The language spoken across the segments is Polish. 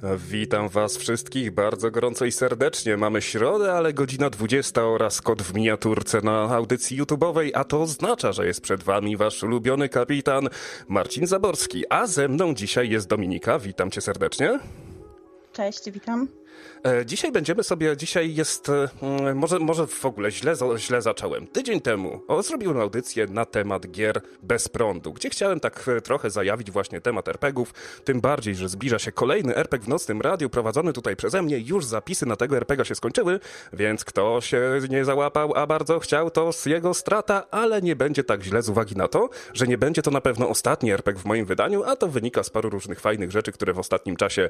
Witam was wszystkich bardzo gorąco i serdecznie. Mamy środę, ale godzina 20 oraz kod w miniaturce na audycji YouTube'owej, a to oznacza, że jest przed wami wasz ulubiony kapitan Marcin Zaborski, a ze mną dzisiaj jest Dominika. Witam cię serdecznie. Cześć, witam. Dzisiaj jest, może w ogóle źle zacząłem. Tydzień temu zrobiłem audycję na temat gier bez prądu, gdzie chciałem tak trochę zajawić właśnie temat RPGów, tym bardziej, że zbliża się kolejny RPG w Nocnym Radiu prowadzony tutaj przeze mnie. Już zapisy na tego RPGa się skończyły, więc kto się nie załapał, a bardzo chciał, to jego strata, ale nie będzie tak źle z uwagi na to, że nie będzie to na pewno ostatni RPG w moim wydaniu, a to wynika z paru różnych fajnych rzeczy, które w ostatnim czasie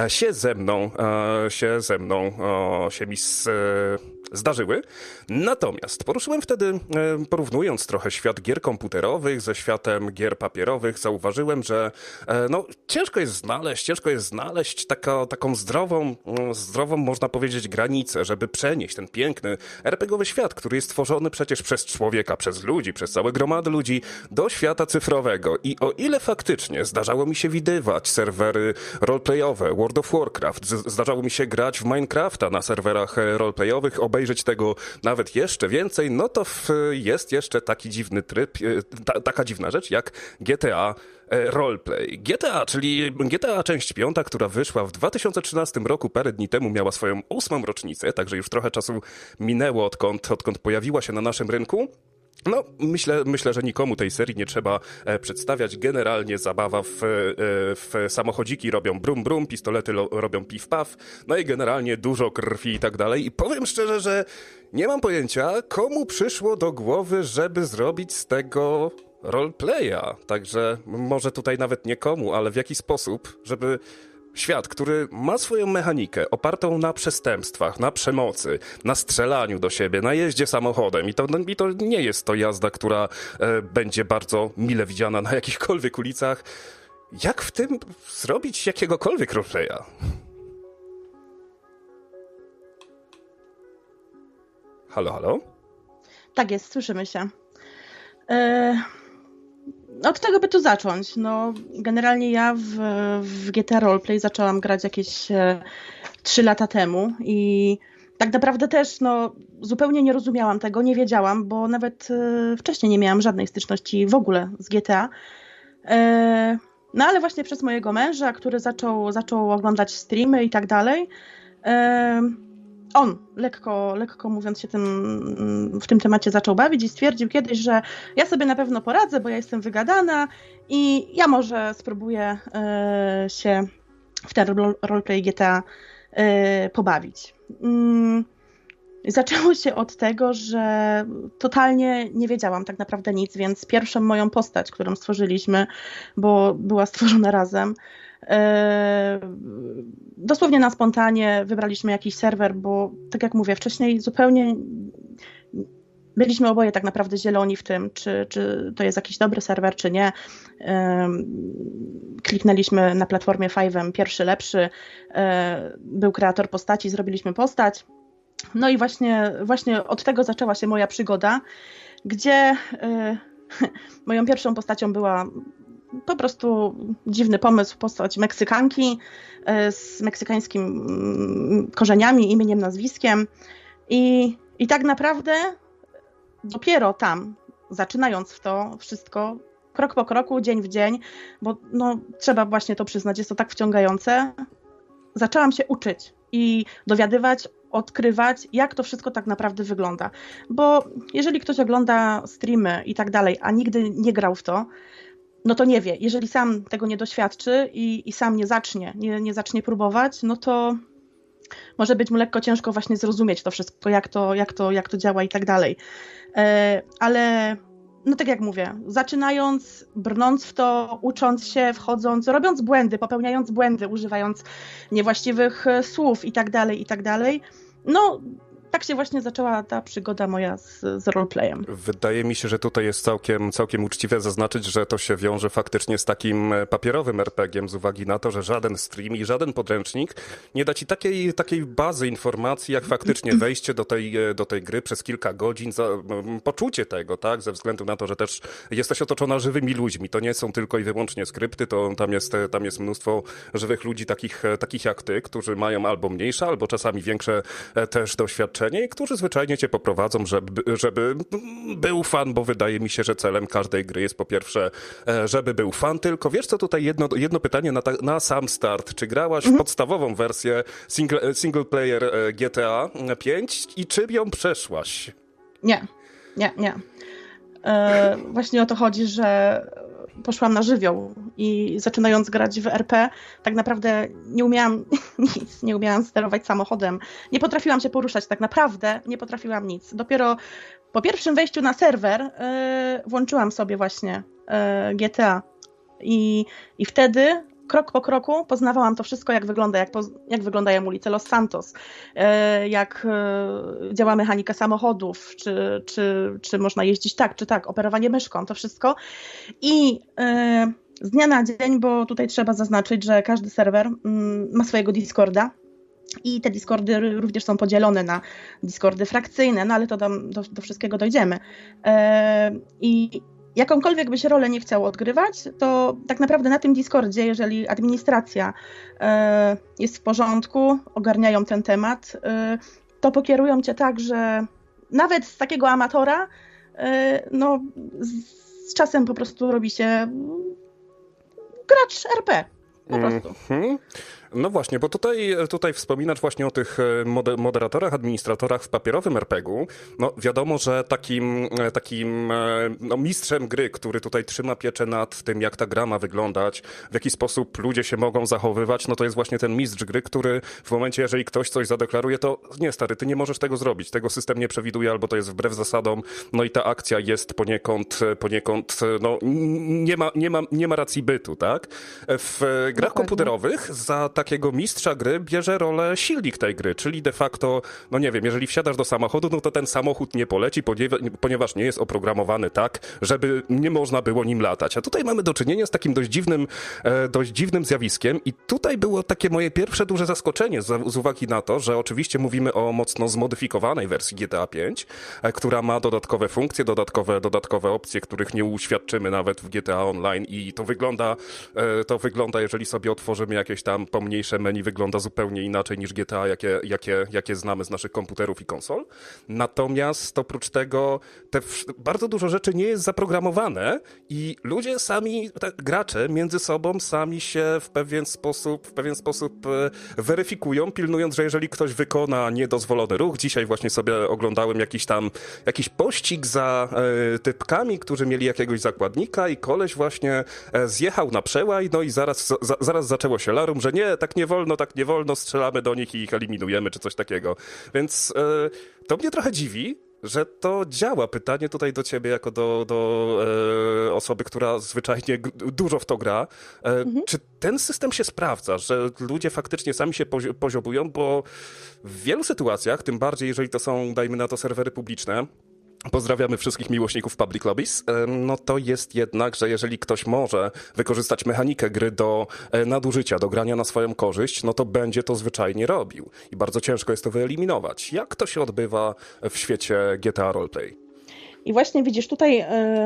się mi zdarzyły. Natomiast poruszyłem wtedy, porównując trochę świat gier komputerowych ze światem gier papierowych, zauważyłem, że ciężko jest znaleźć taką zdrową, można powiedzieć, granicę, żeby przenieść ten piękny RPGowy świat, który jest tworzony przecież przez człowieka, przez ludzi, przez całe gromady ludzi, do świata cyfrowego. I o ile faktycznie zdarzało mi się widywać serwery roleplayowe, World of Warcraft, zdarzało mi się grać w Minecrafta na serwerach roleplayowych, obejrzeć tego nawet jeszcze więcej, no to jest jeszcze taki dziwny tryb, taka dziwna rzecz jak GTA Roleplay. Czyli GTA część 5, która wyszła w 2013 roku, parę dni temu miała swoją 8. rocznicę, także już trochę czasu minęło odkąd pojawiła się na naszym rynku. No, myślę, że nikomu tej serii nie trzeba przedstawiać. Generalnie zabawa w samochodziki robią brum brum, pistolety robią pif paf, no i generalnie dużo krwi i tak dalej. I powiem szczerze, że nie mam pojęcia, komu przyszło do głowy, żeby zrobić z tego roleplaya. Także może tutaj nawet nie komu, ale w jaki sposób, żeby świat, który ma swoją mechanikę opartą na przestępstwach, na przemocy, na strzelaniu do siebie, na jeździe samochodem. I to nie jest to jazda, która będzie bardzo mile widziana na jakichkolwiek ulicach. Jak w tym zrobić jakiegokolwiek roleplaya? Halo? Tak jest, słyszymy się. Od tego by tu zacząć. No, generalnie ja w GTA Roleplay zaczęłam grać jakieś 3 lata temu i tak naprawdę też zupełnie nie rozumiałam tego, nie wiedziałam, bo nawet wcześniej nie miałam żadnej styczności w ogóle z GTA. No ale właśnie przez mojego męża, który zaczął oglądać streamy i tak dalej, on, lekko mówiąc, się w tym temacie zaczął bawić i stwierdził kiedyś, że ja sobie na pewno poradzę, bo ja jestem wygadana i ja może spróbuję się w ten roleplay GTA pobawić. Zaczęło się od tego, że totalnie nie wiedziałam tak naprawdę nic, więc pierwszą moją postać, którą stworzyliśmy, bo była stworzona razem, dosłownie na spontanie wybraliśmy jakiś serwer, bo tak jak mówię, wcześniej zupełnie byliśmy oboje tak naprawdę zieloni w tym, czy to jest jakiś dobry serwer, czy nie. Kliknęliśmy na platformie Five'em pierwszy, lepszy, był kreator postaci, zrobiliśmy postać. No i właśnie od tego zaczęła się moja przygoda, gdzie moją pierwszą postacią była po prostu dziwny pomysł, postać Meksykanki z meksykańskimi korzeniami, imieniem, nazwiskiem. I tak naprawdę dopiero tam, zaczynając w to wszystko, krok po kroku, dzień w dzień, bo trzeba właśnie to przyznać, jest to tak wciągające, zaczęłam się uczyć i dowiadywać, odkrywać, jak to wszystko tak naprawdę wygląda. Bo jeżeli ktoś ogląda streamy i tak dalej, a nigdy nie grał w to, no to nie wie. Jeżeli sam tego nie doświadczy i sam nie zacznie próbować, no to może być mu lekko ciężko właśnie zrozumieć to wszystko, jak to działa i tak dalej. Ale no tak jak mówię, zaczynając, brnąc w to, ucząc się, wchodząc, robiąc błędy, popełniając błędy, używając niewłaściwych słów i tak dalej, no tak się właśnie zaczęła ta przygoda moja z roleplayem. Wydaje mi się, że tutaj jest całkiem uczciwe zaznaczyć, że to się wiąże faktycznie z takim papierowym RPG-iem z uwagi na to, że żaden stream i żaden podręcznik nie da ci takiej bazy informacji, jak faktycznie wejście do tej gry przez kilka godzin, poczucie tego, tak, ze względu na to, że też jesteś otoczona żywymi ludźmi. To nie są tylko i wyłącznie skrypty, to tam jest mnóstwo żywych ludzi takich jak ty, którzy mają albo mniejsze, albo czasami większe też doświadczenie i którzy zwyczajnie cię poprowadzą, żeby był fan, bo wydaje mi się, że celem każdej gry jest po pierwsze, żeby był fan. Tylko wiesz co, tutaj jedno pytanie na sam start. Czy grałaś w podstawową wersję single player GTA 5 i czy ją przeszłaś? Nie. Właśnie o to chodzi, że poszłam na żywioł i zaczynając grać w RP, tak naprawdę nie umiałam nic, nie umiałam sterować samochodem, nie potrafiłam się poruszać, tak naprawdę nie potrafiłam nic. Dopiero po pierwszym wejściu na serwer włączyłam sobie właśnie GTA i wtedy krok po kroku poznawałam to wszystko, jak wygląda, jak wyglądają ulice Los Santos, jak działa mechanika samochodów, czy można jeździć tak, czy tak, operowanie myszką, to wszystko. I z dnia na dzień, bo tutaj trzeba zaznaczyć, że każdy serwer ma swojego Discorda i te Discordy również są podzielone na Discordy frakcyjne, no ale to do wszystkiego dojdziemy. I jakąkolwiek byś rolę nie chciał odgrywać, to tak naprawdę na tym Discordzie, jeżeli administracja jest w porządku, ogarniają ten temat, to pokierują cię tak, że nawet z takiego amatora, no z czasem po prostu robi się gracz RP. Po prostu. No właśnie, bo tutaj wspominasz właśnie o tych moderatorach, administratorach w papierowym RPG-u. No wiadomo, że takim mistrzem gry, który tutaj trzyma pieczę nad tym, jak ta gra ma wyglądać, w jaki sposób ludzie się mogą zachowywać, no to jest właśnie ten mistrz gry, który w momencie, jeżeli ktoś coś zadeklaruje, to nie stary, ty nie możesz tego zrobić, tego system nie przewiduje, albo to jest wbrew zasadom, no i ta akcja jest poniekąd no nie ma racji bytu, tak? W grach komputerowych za takiego mistrza gry bierze rolę silnik tej gry, czyli de facto, no nie wiem, jeżeli wsiadasz do samochodu, no to ten samochód nie poleci, ponieważ nie jest oprogramowany tak, żeby nie można było nim latać. A tutaj mamy do czynienia z takim dość dziwnym zjawiskiem i tutaj było takie moje pierwsze duże zaskoczenie z uwagi na to, że oczywiście mówimy o mocno zmodyfikowanej wersji GTA 5, która ma dodatkowe funkcje, dodatkowe opcje, których nie uświadczymy nawet w GTA Online i to wygląda, jeżeli sobie otworzymy jakieś tam pomniejsze menu, wygląda zupełnie inaczej niż GTA, jakie znamy z naszych komputerów i konsol. Natomiast oprócz tego bardzo dużo rzeczy nie jest zaprogramowane i ludzie sami, gracze między sobą sami się w pewien sposób weryfikują, pilnując, że jeżeli ktoś wykona niedozwolony ruch, dzisiaj właśnie sobie oglądałem jakiś pościg za typkami, którzy mieli jakiegoś zakładnika i koleś właśnie zjechał na przełaj, no i zaraz zaczęło się larum, że nie, tak nie wolno, strzelamy do nich i ich eliminujemy, czy coś takiego. Więc to mnie trochę dziwi, że to działa. Pytanie tutaj do ciebie, jako do osoby, która zwyczajnie dużo w to gra. Czy ten system się sprawdza, że ludzie faktycznie sami się poziobują, bo w wielu sytuacjach, tym bardziej jeżeli to są, dajmy na to, serwery publiczne, pozdrawiamy wszystkich miłośników Public Lobbies, no to jest jednak, że jeżeli ktoś może wykorzystać mechanikę gry do nadużycia, do grania na swoją korzyść, no to będzie to zwyczajnie robił. I bardzo ciężko jest to wyeliminować. Jak to się odbywa w świecie GTA Roleplay? I właśnie widzisz, tutaj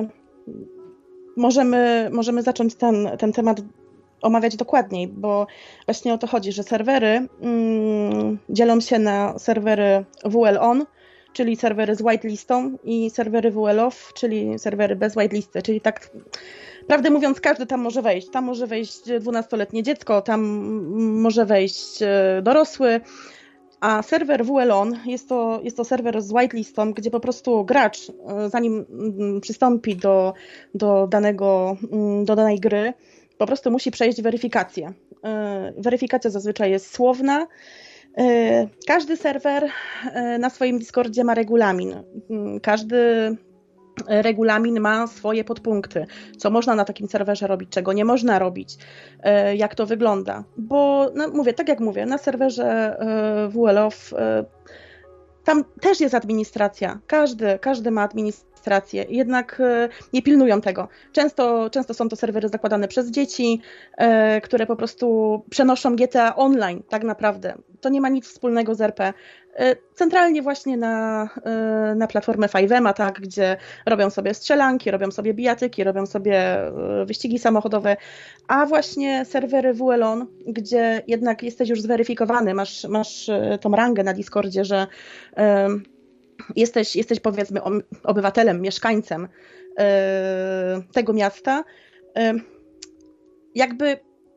możemy zacząć ten temat omawiać dokładniej, bo właśnie o to chodzi, że serwery dzielą się na serwery WL-ON, czyli serwery z whitelistą i serwery WL-OFF, czyli serwery bez whitelisty, czyli tak prawdę mówiąc każdy tam może wejść. Tam może wejść 12-letnie dziecko, tam może wejść dorosły, a serwer WL-ON jest to serwer z whitelistą, gdzie po prostu gracz, zanim przystąpi do danej gry, po prostu musi przejść weryfikację. Weryfikacja zazwyczaj jest słowna. Każdy serwer na swoim Discordzie ma regulamin. Każdy regulamin ma swoje podpunkty. Co można na takim serwerze robić, czego nie można robić, jak to wygląda. Bo, no mówię, tak jak mówię, na serwerze WL-OFF tam też jest administracja. Każdy ma administrację, jednak nie pilnują tego. Często są to serwery zakładane przez dzieci, które po prostu przenoszą GTA online, tak naprawdę. To nie ma nic wspólnego z RP. Centralnie właśnie na platformę 5M, tak, gdzie robią sobie strzelanki, robią sobie bijatyki, robią sobie wyścigi samochodowe, a właśnie serwery WLON, gdzie jednak jesteś już zweryfikowany, masz tą rangę na Discordzie, że jesteś powiedzmy obywatelem, mieszkańcem tego miasta, jakby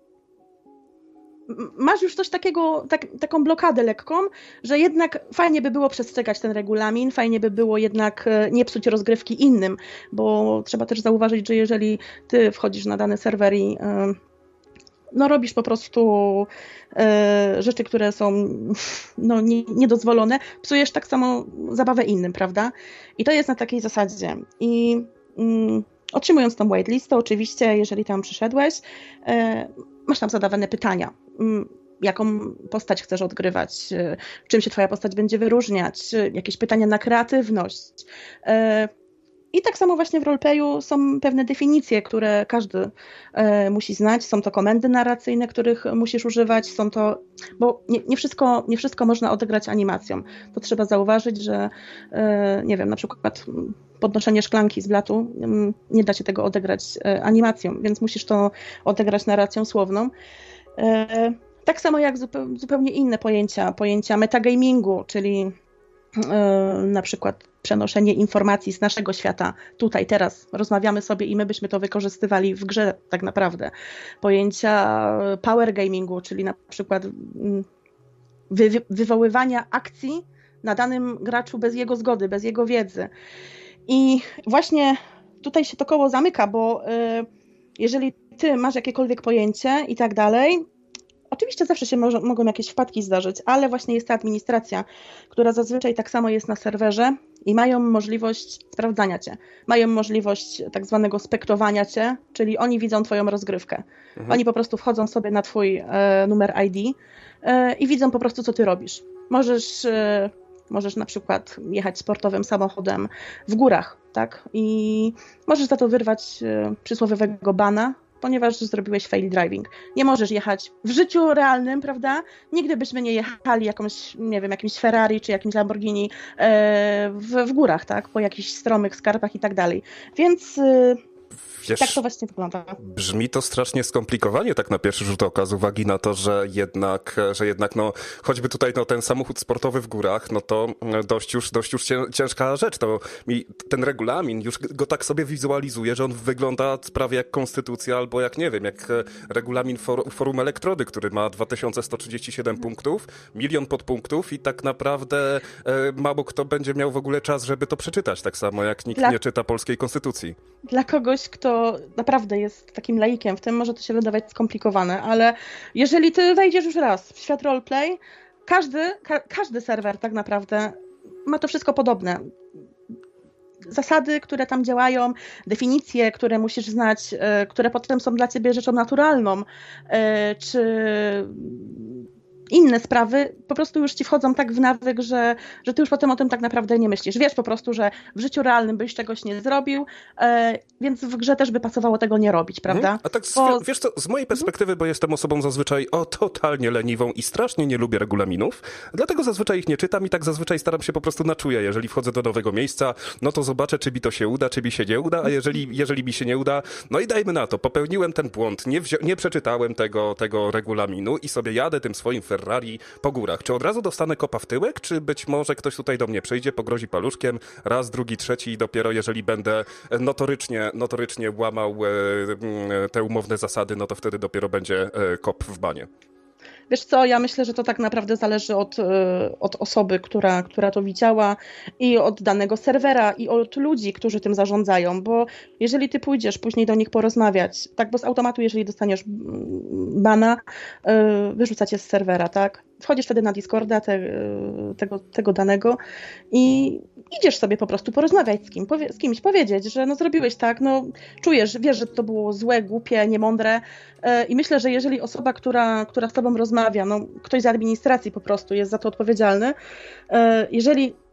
masz już coś takiego, taką blokadę lekką, że jednak fajnie by było przestrzegać ten regulamin, fajnie by było jednak nie psuć rozgrywki innym, bo trzeba też zauważyć, że jeżeli ty wchodzisz na dany serwer i robisz po prostu rzeczy, które są niedozwolone, psujesz tak samo zabawę innym, prawda? I to jest na takiej zasadzie. I otrzymując tą whitelistę, oczywiście, jeżeli tam przyszedłeś, masz tam zadawane pytania. Jaką postać chcesz odgrywać? Czym się twoja postać będzie wyróżniać? Jakieś pytania na kreatywność? I tak samo właśnie w roleplayu są pewne definicje, które każdy musi znać. Są to komendy narracyjne, których musisz używać. Są to, bo nie wszystko można odegrać animacją. To trzeba zauważyć, że nie wiem, na przykład podnoszenie szklanki z blatu, nie da się tego odegrać animacją, więc musisz to odegrać narracją słowną. Tak samo jak zupełnie inne pojęcia metagamingu, czyli na przykład przenoszenie informacji z naszego świata tutaj, teraz rozmawiamy sobie i my byśmy to wykorzystywali w grze tak naprawdę. Pojęcia power gamingu, czyli na przykład wywoływania akcji na danym graczu bez jego zgody, bez jego wiedzy. I właśnie tutaj się to koło zamyka, bo jeżeli ty masz jakiekolwiek pojęcie i tak dalej, oczywiście zawsze się mogą jakieś wpadki zdarzyć, ale właśnie jest ta administracja, która zazwyczaj tak samo jest na serwerze i mają możliwość sprawdzania cię. Mają możliwość tak zwanego spektowania cię, czyli oni widzą twoją rozgrywkę. Oni po prostu wchodzą sobie na twój numer ID i widzą po prostu, co ty robisz. Możesz na przykład jechać sportowym samochodem w górach, tak? I możesz za to wyrwać przysłowiowego bana, ponieważ zrobiłeś fail driving. Nie możesz jechać w życiu realnym, prawda? Nigdy byśmy nie jechali jakimś Ferrari czy jakimś Lamborghini w górach, tak? Po jakichś stromych skarpach i tak dalej. Więc Wiesz, tak to właśnie wygląda. Brzmi to strasznie skomplikowanie tak na pierwszy rzut oka, z uwagi na to, że jednak choćby tutaj ten samochód sportowy w górach, to dość już ciężka rzecz. To mi ten regulamin już go tak sobie wizualizuję, że on wygląda prawie jak konstytucja albo jak, nie wiem, jak regulamin Forum Elektrody, który ma 2137 punktów, 1 000 000 podpunktów i tak naprawdę mało kto będzie miał w ogóle czas, żeby to przeczytać, tak samo jak nikt nie czyta polskiej konstytucji. Dla kogoś, kto naprawdę jest takim laikiem w tym, może to się wydawać skomplikowane, ale jeżeli ty wejdziesz już raz w świat roleplay, każdy serwer tak naprawdę ma to wszystko podobne. Zasady, które tam działają, definicje, które musisz znać, które potem są dla ciebie rzeczą naturalną, czy inne sprawy po prostu już ci wchodzą tak w nawyk, że ty już potem o tym tak naprawdę nie myślisz. Wiesz po prostu, że w życiu realnym byś czegoś nie zrobił, więc w grze też by pasowało tego nie robić, prawda? A tak, wiesz co, z mojej perspektywy, bo jestem osobą zazwyczaj totalnie leniwą i strasznie nie lubię regulaminów, dlatego zazwyczaj ich nie czytam i tak zazwyczaj staram się po prostu na czuje. Jeżeli wchodzę do nowego miejsca, to zobaczę, czy mi to się uda, czy mi się nie uda, a jeżeli mi się nie uda, i dajmy na to, popełniłem ten błąd, nie przeczytałem tego regulaminu i sobie jadę tym swoim Ferrari po górach. Czy od razu dostanę kopa w tyłek, czy być może ktoś tutaj do mnie przyjdzie, pogrozi paluszkiem, raz, drugi, trzeci i dopiero jeżeli będę notorycznie łamał te umowne zasady, to wtedy dopiero będzie kop w banie. Wiesz co, ja myślę, że to tak naprawdę zależy od osoby, która to widziała i od danego serwera i od ludzi, którzy tym zarządzają, bo jeżeli ty pójdziesz później do nich porozmawiać, tak, bo z automatu, jeżeli dostaniesz bana, wyrzuca cię z serwera, tak? Wchodzisz wtedy na Discorda tego danego i idziesz sobie po prostu porozmawiać z kimś, powiedzieć, że zrobiłeś tak, czujesz, wiesz, że to było złe, głupie, niemądre i myślę, że jeżeli osoba, która z tobą rozmawia, ktoś z administracji po prostu jest za to odpowiedzialny, jeżeli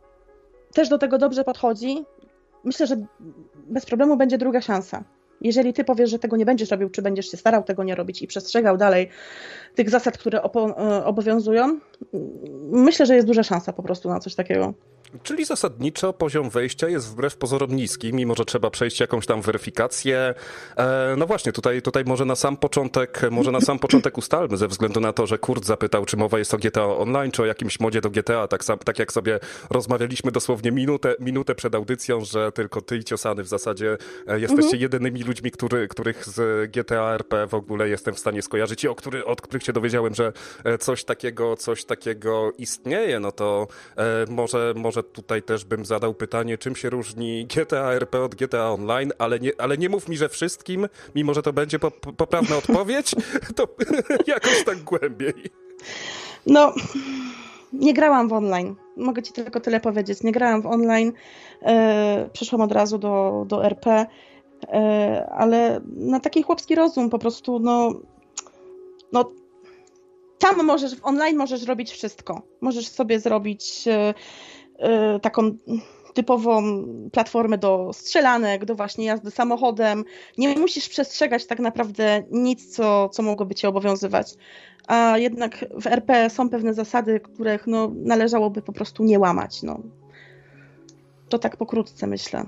też do tego dobrze podchodzi, myślę, że bez problemu będzie druga szansa. Jeżeli ty powiesz, że tego nie będziesz robił, czy będziesz się starał tego nie robić i przestrzegał dalej tych zasad, które obowiązują, myślę, że jest duża szansa po prostu na coś takiego. Czyli zasadniczo poziom wejścia jest wbrew pozorom niski, mimo że trzeba przejść jakąś tam weryfikację. No właśnie, tutaj może na sam początek ustalmy, ze względu na to, że Kurt zapytał, czy mowa jest o GTA Online, czy o jakimś modzie do GTA, tak jak sobie rozmawialiśmy dosłownie minutę przed audycją, że tylko ty i Ciosany w zasadzie jesteście jedynymi ludźmi, których z GTA RP w ogóle jestem w stanie skojarzyć i od których się dowiedziałem, że coś takiego istnieje, no to może tutaj też bym zadał pytanie, czym się różni GTA RP od GTA Online, ale nie mów mi, że wszystkim, mimo że to będzie poprawna odpowiedź, to jakoś tak głębiej. No, nie grałam w online. Mogę ci tylko tyle powiedzieć. Nie grałam w online. Przeszłam od razu do RP, ale na taki chłopski rozum po prostu, no tam w online możesz robić wszystko. Możesz sobie zrobić taką typową platformę do strzelanek, do właśnie jazdy samochodem. Nie musisz przestrzegać tak naprawdę nic, co mogłoby cię obowiązywać. A jednak w RP są pewne zasady, których należałoby po prostu nie łamać. To tak pokrótce myślę.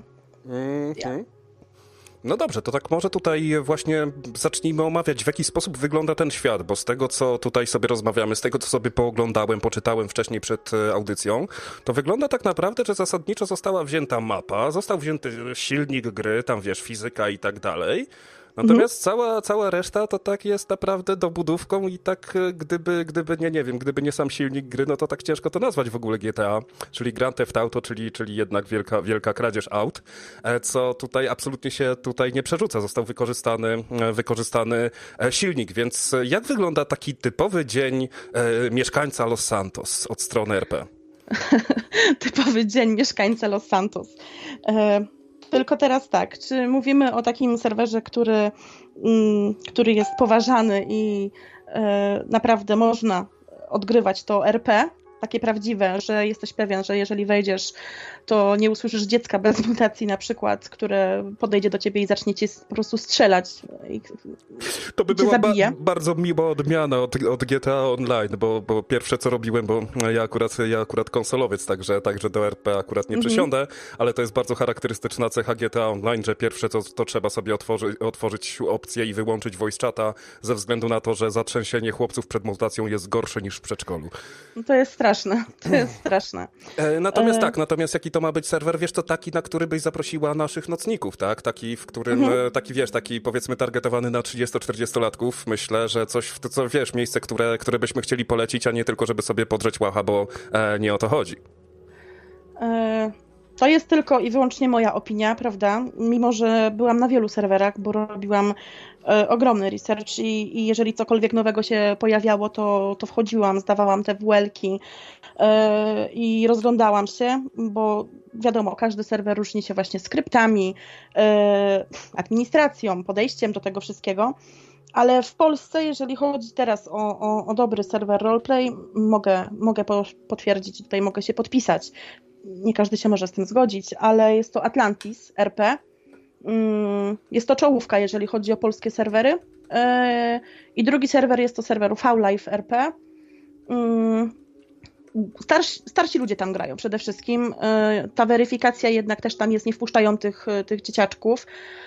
No dobrze, to tak może tutaj właśnie zacznijmy omawiać, w jaki sposób wygląda ten świat, bo z tego, co tutaj sobie rozmawiamy, z tego, co sobie pooglądałem, poczytałem wcześniej przed audycją, to wygląda tak naprawdę, że zasadniczo została wzięta mapa, został wzięty silnik gry, tam wiesz, fizyka i tak dalej. Natomiast cała reszta to tak jest naprawdę dobudówką i tak gdyby nie sam silnik gry, no to tak ciężko to nazwać w ogóle GTA, czyli Grand Theft Auto, czyli jednak wielka kradzież aut, co tutaj absolutnie się nie przerzuca. Został wykorzystany silnik, więc jak wygląda taki typowy dzień mieszkańca Los Santos od strony RP? Typowy dzień mieszkańca Los Santos. Tylko teraz tak, czy mówimy o takim serwerze, który jest poważany i naprawdę można odgrywać to RP, takie prawdziwe, że jesteś pewien, że jeżeli wejdziesz, to nie usłyszysz dziecka bez mutacji na przykład, które podejdzie do ciebie i zacznie cię po prostu strzelać i to by była bardzo miła odmiana od GTA Online, bo pierwsze co robiłem, bo ja akurat konsolowiec, także do RP akurat nie przesiądę, ale to jest bardzo charakterystyczna cecha GTA Online, że pierwsze to trzeba sobie otworzyć opcję i wyłączyć voice chata ze względu na to, że zatrzęsienie chłopców przed mutacją jest gorsze niż w przedszkolu. To jest straszne, Natomiast jaki to ma być serwer? Wiesz, to taki, na który byś zaprosiła naszych nocników, tak? Taki, w którym, taki powiedzmy targetowany na 30-40-latków. Myślę, że miejsce, które byśmy chcieli polecić, a nie tylko, żeby sobie podrzeć łacha, bo nie o to chodzi. To jest tylko i wyłącznie moja opinia, prawda? Mimo że byłam na wielu serwerach, bo robiłam ogromny research i jeżeli cokolwiek nowego się pojawiało, to wchodziłam, zdawałam te WL-ki i rozglądałam się, bo wiadomo, każdy serwer różni się właśnie skryptami, administracją, podejściem do tego wszystkiego. Ale w Polsce, jeżeli chodzi teraz o dobry serwer roleplay, mogę potwierdzić, tutaj mogę się podpisać. Nie każdy się może z tym zgodzić, ale jest to Atlantis RP. Jest to czołówka, jeżeli chodzi o polskie serwery. I drugi serwer jest to serwer V-Live RP. Starsi ludzie tam grają przede wszystkim. Ta weryfikacja jednak też tam jest, nie wpuszczają tych dzieciaczków.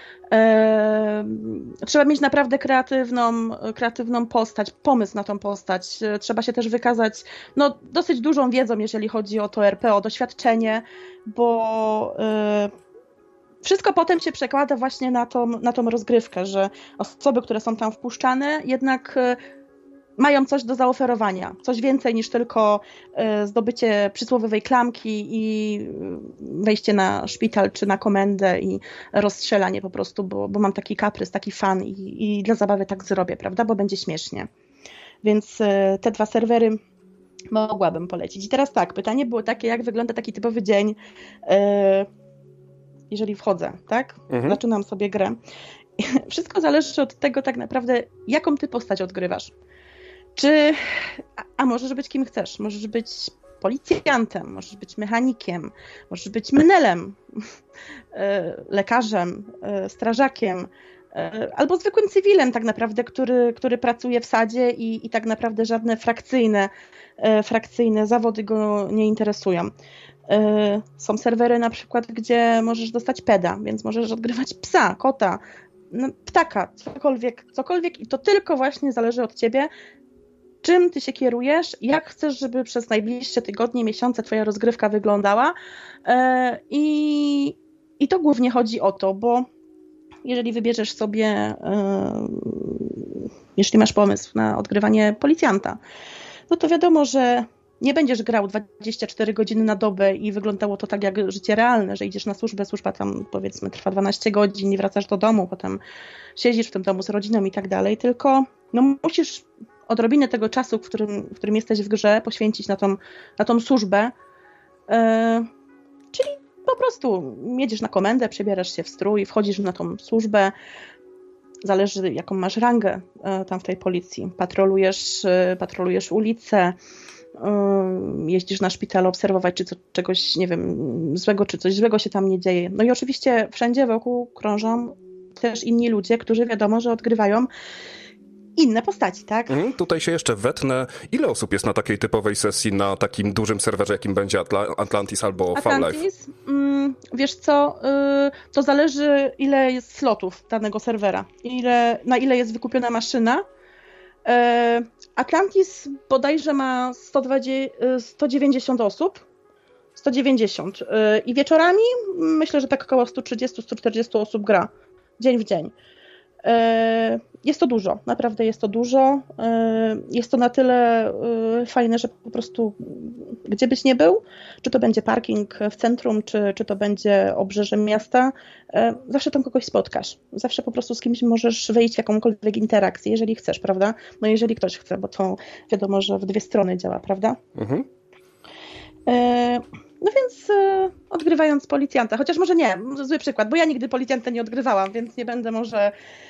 Trzeba mieć naprawdę kreatywną postać, pomysł na tą postać. Trzeba się też wykazać dosyć dużą wiedzą, jeżeli chodzi o to RP, o doświadczenie, bo wszystko potem się przekłada właśnie na tą rozgrywkę, że osoby, które są tam wpuszczane, jednak mają coś do zaoferowania, coś więcej niż tylko zdobycie przysłowiowej klamki i wejście na szpital czy na komendę i rozstrzelanie po prostu, bo mam taki kaprys, taki fan i dla zabawy tak zrobię, prawda, bo będzie śmiesznie. Więc te dwa serwery mogłabym polecić. I teraz tak, pytanie było takie, jak wygląda taki typowy dzień, jeżeli wchodzę, tak? Zaczynam sobie grę. Wszystko zależy od tego tak naprawdę, jaką ty postać odgrywasz. A możesz być kim chcesz. Możesz być policjantem, możesz być mechanikiem, możesz być menelem, lekarzem, strażakiem, albo zwykłym cywilem tak naprawdę, który pracuje w sadzie i tak naprawdę żadne frakcyjne zawody go nie interesują. Są serwery na przykład, gdzie możesz dostać peda, więc możesz odgrywać psa, kota, ptaka, cokolwiek i to tylko właśnie zależy od ciebie, czym ty się kierujesz, jak chcesz, żeby przez najbliższe tygodnie, miesiące twoja rozgrywka wyglądała i to głównie chodzi o to, bo jeżeli wybierzesz sobie, jeśli masz pomysł na odgrywanie policjanta, no to wiadomo, że nie będziesz grał 24 godziny na dobę i wyglądało to tak jak życie realne, że idziesz na służbę, służba tam powiedzmy trwa 12 godzin i wracasz do domu, potem siedzisz w tym domu z rodziną i tak dalej, tylko no, musisz odrobinę tego czasu, w którym jesteś w grze, poświęcić na tą służbę, czyli po prostu jedziesz na komendę, przebierasz się w strój, wchodzisz na tą służbę, zależy jaką masz rangę tam w tej policji, patrolujesz ulicę, jeździsz na szpital obserwować, czy czegoś, nie wiem, złego, czy coś złego się tam nie dzieje. No i oczywiście wszędzie wokół krążą też inni ludzie, którzy wiadomo, że odgrywają inne postaci, tak? Tutaj się jeszcze wetnę. Ile osób jest na takiej typowej sesji na takim dużym serwerze, jakim będzie Atlantis albo Fall-Life? Wiesz co, to zależy ile jest slotów danego serwera, na ile jest wykupiona maszyna. Atlantis bodajże ma 190 osób. 190. I wieczorami myślę, że tak około 130-140 osób gra. Dzień w dzień. Jest to dużo, naprawdę jest to dużo. Jest to na tyle fajne, że po prostu gdzie byś nie był, czy to będzie parking w centrum, czy to będzie obrzeże miasta, zawsze tam kogoś spotkasz. Zawsze po prostu z kimś możesz wejść w jakąkolwiek interakcję, jeżeli chcesz, prawda? No jeżeli ktoś chce, bo to wiadomo, że w dwie strony działa, prawda? Mhm. No więc odgrywając policjanta, chociaż może nie, zły przykład, bo ja nigdy policjanta nie odgrywałam, więc nie będę może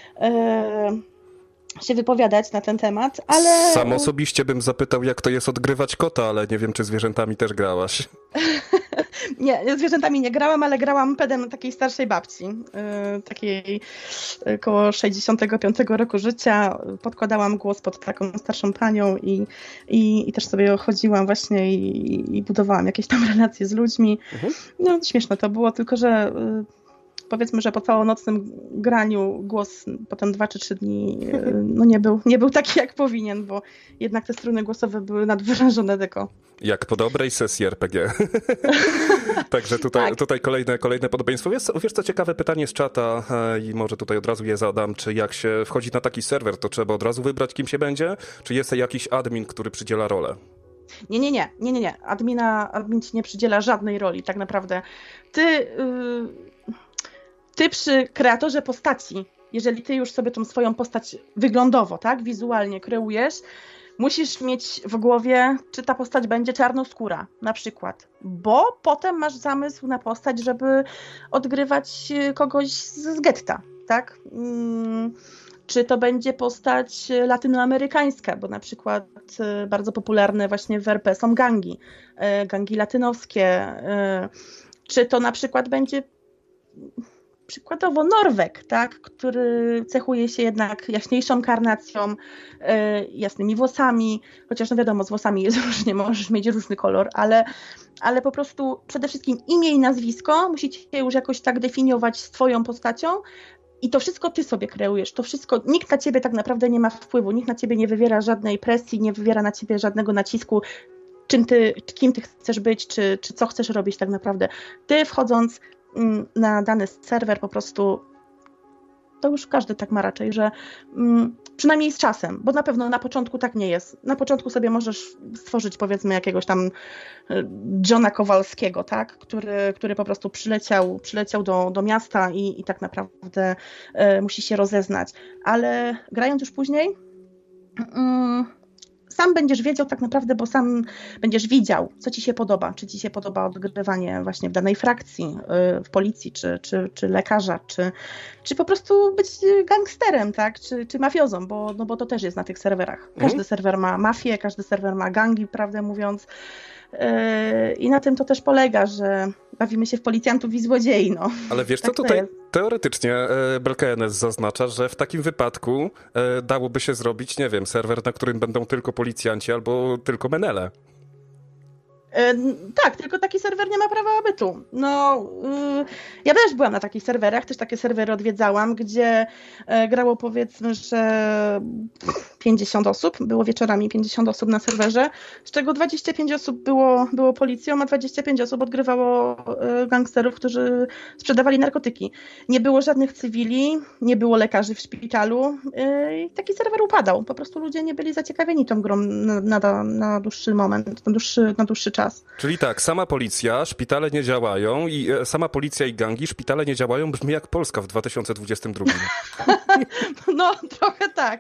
się wypowiadać na ten temat, ale... Sam osobiście bym zapytał, jak to jest odgrywać kota, ale nie wiem, czy zwierzętami też grałaś. Nie, zwierzętami nie grałam, ale grałam pedem takiej starszej babci, takiej koło 65 roku życia. Podkładałam głos pod taką starszą panią i też sobie chodziłam właśnie i budowałam jakieś tam relacje z ludźmi. No śmieszne to było, tylko że powiedzmy, że po całonocnym graniu głos potem 2 czy 3 dni no nie był taki jak powinien, bo jednak te struny głosowe były nadwyrężone tylko. Jak po dobrej sesji RPG. Także tutaj kolejne podobieństwo. Wiesz co, ciekawe pytanie z czata i może tutaj od razu je zadam, czy jak się wchodzi na taki serwer, to trzeba od razu wybrać, kim się będzie, czy jest jakiś admin, który przydziela rolę? Nie. Admin ci nie przydziela żadnej roli, tak naprawdę. Ty przy kreatorze postaci, jeżeli ty już sobie tą swoją postać wyglądowo, tak, wizualnie kreujesz, musisz mieć w głowie, czy ta postać będzie czarnoskóra, na przykład, bo potem masz zamysł na postać, żeby odgrywać kogoś z getta, tak? Czy to będzie postać latynoamerykańska, bo na przykład bardzo popularne właśnie w RP są gangi latynowskie, czy to na przykład będzie przykładowo Norweg, tak, który cechuje się jednak jaśniejszą karnacją, jasnymi włosami, chociaż no wiadomo, z włosami jest różnie, możesz mieć różny kolor, ale po prostu przede wszystkim imię i nazwisko musicie już jakoś tak definiować z twoją postacią i to wszystko ty sobie kreujesz, to wszystko, nikt na ciebie tak naprawdę nie ma wpływu, nikt na ciebie nie wywiera żadnej presji, nie wywiera na ciebie żadnego nacisku, kim ty chcesz być, czy co chcesz robić tak naprawdę. Ty wchodząc na dany serwer po prostu, to już każdy tak ma raczej, że przynajmniej z czasem, bo na pewno na początku tak nie jest. Na początku sobie możesz stworzyć powiedzmy jakiegoś tam Johna Kowalskiego, tak? który po prostu przyleciał do miasta i tak naprawdę musi się rozeznać. Ale grając już później sam będziesz wiedział tak naprawdę, bo sam będziesz widział, co ci się podoba. Czy ci się podoba odgrywanie właśnie w danej frakcji, w policji, czy lekarza, czy po prostu być gangsterem, tak? Czy mafiozą, bo to też jest na tych serwerach. Każdy serwer ma mafię, każdy serwer ma gangi, prawdę mówiąc. I na tym to też polega, że bawimy się w policjantów i złodziei. No. Ale wiesz co, Tak tutaj teoretycznie BLKNS zaznacza, że w takim wypadku dałoby się zrobić, nie wiem, serwer, na którym będą tylko policjanci albo tylko menele. Tak, tylko taki serwer nie ma prawa bytu. No, ja też byłam na takich serwerach, też takie serwery odwiedzałam, gdzie grało powiedzmy, że 50 osób, było wieczorami 50 osób na serwerze, z czego 25 osób było policją, a 25 osób odgrywało gangsterów, którzy sprzedawali narkotyki. Nie było żadnych cywili, nie było lekarzy w szpitalu i taki serwer upadał. Po prostu ludzie nie byli zaciekawieni tą grą na dłuższy moment, na dłuższy czas. Czyli tak, sama policja, szpitale nie działają i sama policja i gangi, szpitale nie działają, brzmi jak Polska w 2022. No, trochę tak.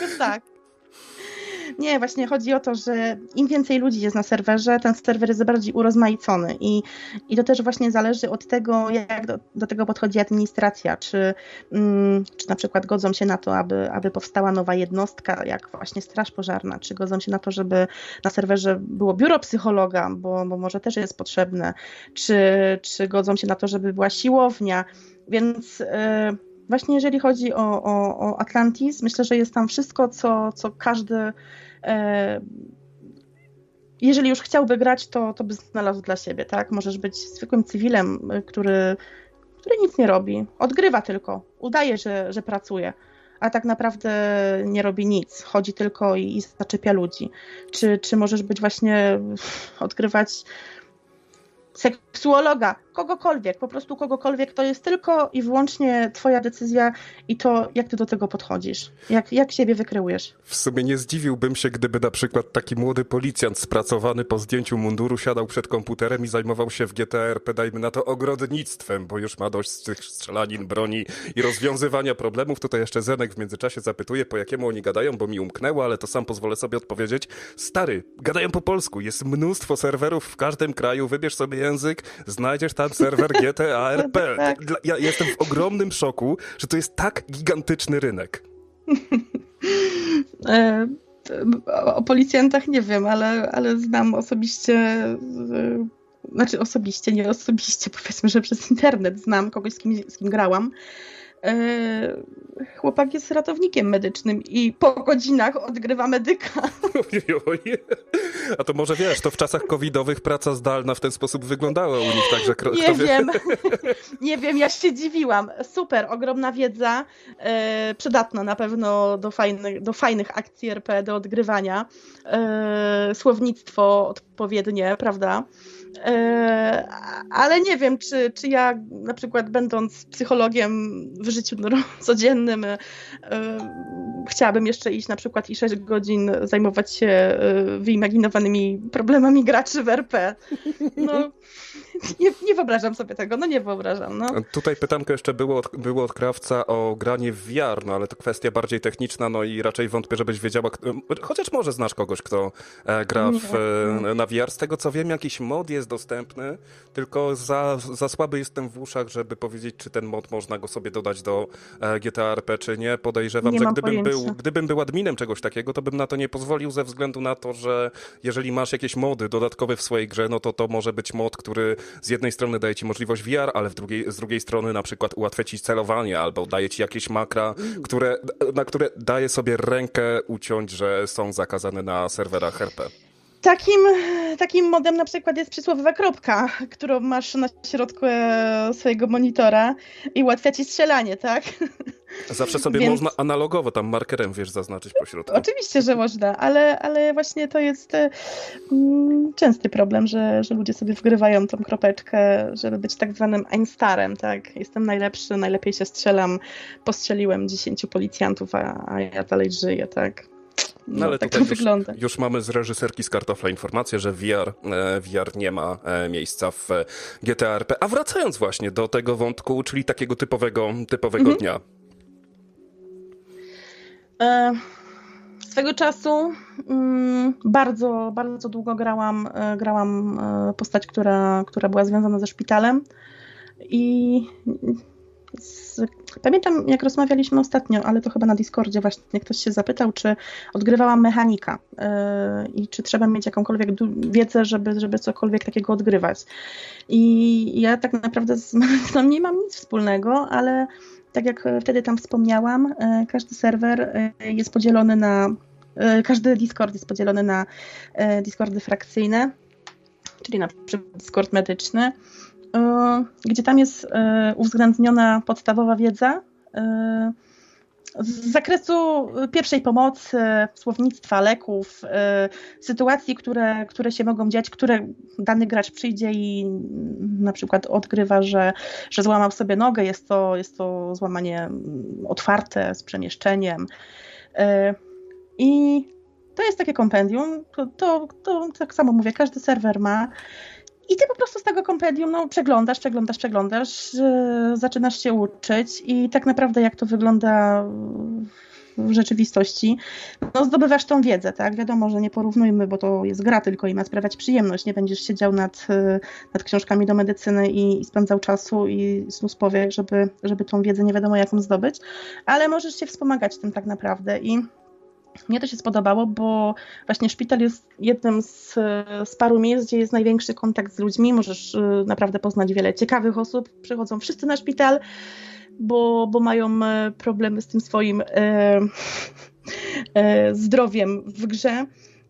Nie, właśnie chodzi o to, że im więcej ludzi jest na serwerze, ten serwer jest bardziej urozmaicony i to też właśnie zależy od tego, jak do tego podchodzi administracja, czy na przykład godzą się na to, aby powstała nowa jednostka, jak właśnie straż pożarna, czy godzą się na to, żeby na serwerze było biuro psychologa, bo może też jest potrzebne, czy godzą się na to, żeby była siłownia, więc właśnie jeżeli chodzi o Atlantis, myślę, że jest tam wszystko, co każdy, jeżeli już chciałby grać, to by znalazł dla siebie, tak? Możesz być zwykłym cywilem, który nic nie robi, odgrywa tylko, udaje, że pracuje, a tak naprawdę nie robi nic, chodzi tylko i zaczepia ludzi. Czy możesz być właśnie, odgrywać seksuologa, kogokolwiek, po prostu kogokolwiek, to jest tylko i wyłącznie twoja decyzja i to, jak ty do tego podchodzisz, jak siebie wykreujesz. W sumie nie zdziwiłbym się, gdyby na przykład taki młody policjant spracowany po zdjęciu munduru siadał przed komputerem i zajmował się w GTA RP, dajmy na to, ogrodnictwem, bo już ma dość z tych strzelanin, broni i rozwiązywania problemów. Tutaj jeszcze Zenek w międzyczasie zapytuje, po jakiemu oni gadają, bo mi umknęło, ale to sam pozwolę sobie odpowiedzieć. Stary, gadają po polsku, jest mnóstwo serwerów w każdym kraju, wybierz sobie język, znajdziesz tam serwer GTA RP. Tak. Ja jestem w ogromnym szoku, że to jest tak gigantyczny rynek. O policjantach nie wiem, ale znam osobiście, znaczy osobiście, nie osobiście, powiedzmy, że przez internet znam kogoś, z kim grałam. Chłopak jest ratownikiem medycznym i po godzinach odgrywa medyka. Ojoj. A to może wiesz, to w czasach covidowych praca zdalna w ten sposób wyglądała u nich, także Nie wiem, ja się dziwiłam. Super, ogromna wiedza, przydatna na pewno do fajnych akcji RP, do odgrywania. Słownictwo odpowiednie, prawda? Ale nie wiem, czy ja na przykład będąc psychologiem w życiu codziennym chciałabym jeszcze iść na przykład i 6 godzin zajmować się wyimaginowanymi problemami graczy w RP. No, nie wyobrażam sobie tego, nie wyobrażam. No. Tutaj pytanko jeszcze było od krawca o granie w VR, no ale to kwestia bardziej techniczna, no i raczej wątpię, żebyś wiedziała, chociaż może znasz kogoś, kto gra na VR. Z tego co wiem, jakiś mod jest dostępny, tylko za słaby jestem w uszach, żeby powiedzieć, czy ten mod można go sobie dodać do GTA RP, czy nie. Podejrzewam, że gdybym był adminem czegoś takiego, to bym na to nie pozwolił ze względu na to, że jeżeli masz jakieś mody dodatkowe w swojej grze, no to może być mod, który z jednej strony daje ci możliwość VR, ale z drugiej strony na przykład ułatwia ci celowanie albo daje ci jakieś makra, na które daje sobie rękę uciąć, że są zakazane na serwerach RP. Takim modem na przykład jest przysłowiowa kropka, którą masz na środku swojego monitora i ułatwia ci strzelanie, tak? Zawsze sobie można analogowo tam markerem, zaznaczyć po środku. Oczywiście, że można, ale właśnie to jest częsty problem, że ludzie sobie wgrywają tą kropeczkę, żeby być tak zwanym Einstarem, tak? Jestem najlepszy, najlepiej się strzelam, postrzeliłem 10 policjantów, a ja dalej żyję, tak? No ale tak tutaj to wygląda. Już mamy z reżyserki z Kartofla informację, że VR nie ma miejsca w GTA RP. A wracając właśnie do tego wątku, czyli takiego typowego dnia. Swego czasu bardzo, bardzo długo grałam postać, która była związana ze szpitalem i Pamiętam, jak rozmawialiśmy ostatnio, ale to chyba na Discordzie właśnie ktoś się zapytał, czy odgrywałam mechanika i czy trzeba mieć jakąkolwiek wiedzę, żeby cokolwiek takiego odgrywać. I ja tak naprawdę z mechanicą nie mam nic wspólnego, ale tak jak wtedy tam wspomniałam, każdy serwer jest podzielony każdy Discord jest podzielony na Discordy frakcyjne, czyli na przykład Discord medyczny, gdzie tam jest uwzględniona podstawowa wiedza z zakresu pierwszej pomocy, słownictwa, leków, sytuacji, które się mogą dziać, które dany gracz przyjdzie i na przykład odgrywa, że złamał sobie nogę, jest to złamanie otwarte z przemieszczeniem. I to jest takie kompendium, to tak samo mówię, każdy serwer ma. I ty po prostu z tego kompendium przeglądasz, zaczynasz się uczyć i tak naprawdę jak to wygląda w rzeczywistości, zdobywasz tą wiedzę, tak? Wiadomo, że nie porównujmy, bo to jest gra tylko i ma sprawiać przyjemność, nie będziesz siedział nad książkami do medycyny i spędzał czasu i snus powiek, żeby tą wiedzę nie wiadomo jaką zdobyć, ale możesz się wspomagać tym tak naprawdę i mnie to się spodobało, bo właśnie szpital jest jednym z paru miejsc, gdzie jest największy kontakt z ludźmi. Możesz naprawdę poznać wiele ciekawych osób. Przychodzą wszyscy na szpital, bo mają problemy z tym swoim zdrowiem w grze.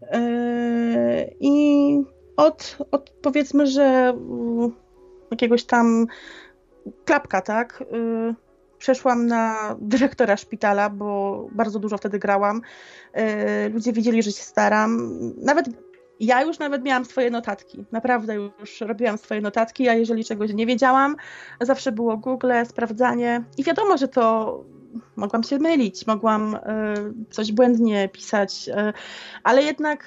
I od powiedzmy, że jakiegoś tam klapka, tak? Przeszłam na dyrektora szpitala, bo bardzo dużo wtedy grałam. Ludzie wiedzieli, że się staram. Ja już miałam swoje notatki. Naprawdę już robiłam swoje notatki, a jeżeli czegoś nie wiedziałam, zawsze było Google, sprawdzanie. I wiadomo, że to mogłam się mylić, mogłam coś błędnie pisać, ale jednak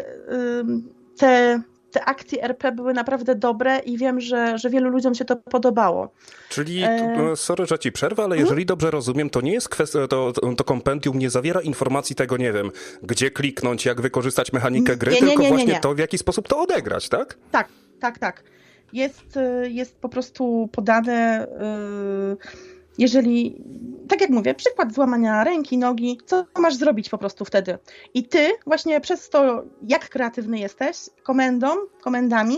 te akcje RP były naprawdę dobre i wiem, że wielu ludziom się to podobało. Czyli, sorry, że ci przerwę, ale jeżeli dobrze rozumiem, to nie jest kwestia, to kompendium nie zawiera informacji tego, nie wiem, gdzie kliknąć, jak wykorzystać mechanikę gry, tylko właśnie to, w jaki sposób to odegrać, tak? Tak. Jest po prostu podane, jeżeli, tak jak mówię, przykład złamania ręki, nogi, co masz zrobić po prostu wtedy. I ty właśnie przez to, jak kreatywny jesteś, komendami,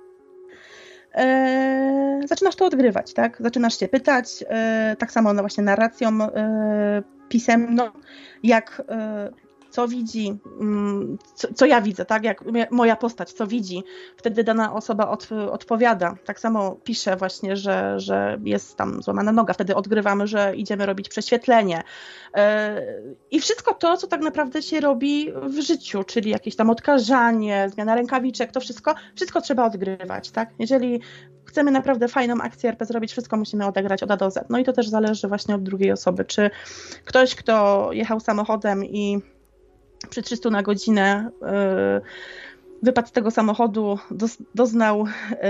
zaczynasz to odgrywać, tak? Zaczynasz się pytać, tak samo właśnie narracją pisemną, jak co widzi, co ja widzę, tak? Jak moja postać, co widzi, wtedy dana osoba odpowiada. Tak samo pisze właśnie, że jest tam złamana noga, wtedy odgrywamy, że idziemy robić prześwietlenie. I wszystko to, co tak naprawdę się robi w życiu, czyli jakieś tam odkażanie, zmiana rękawiczek, to wszystko trzeba odgrywać, tak? Jeżeli chcemy naprawdę fajną akcję RP zrobić, wszystko musimy odegrać od A do Z. No i to też zależy właśnie od drugiej osoby. Czy ktoś, kto jechał samochodem i przy 300 na godzinę wypadł z tego samochodu, doznał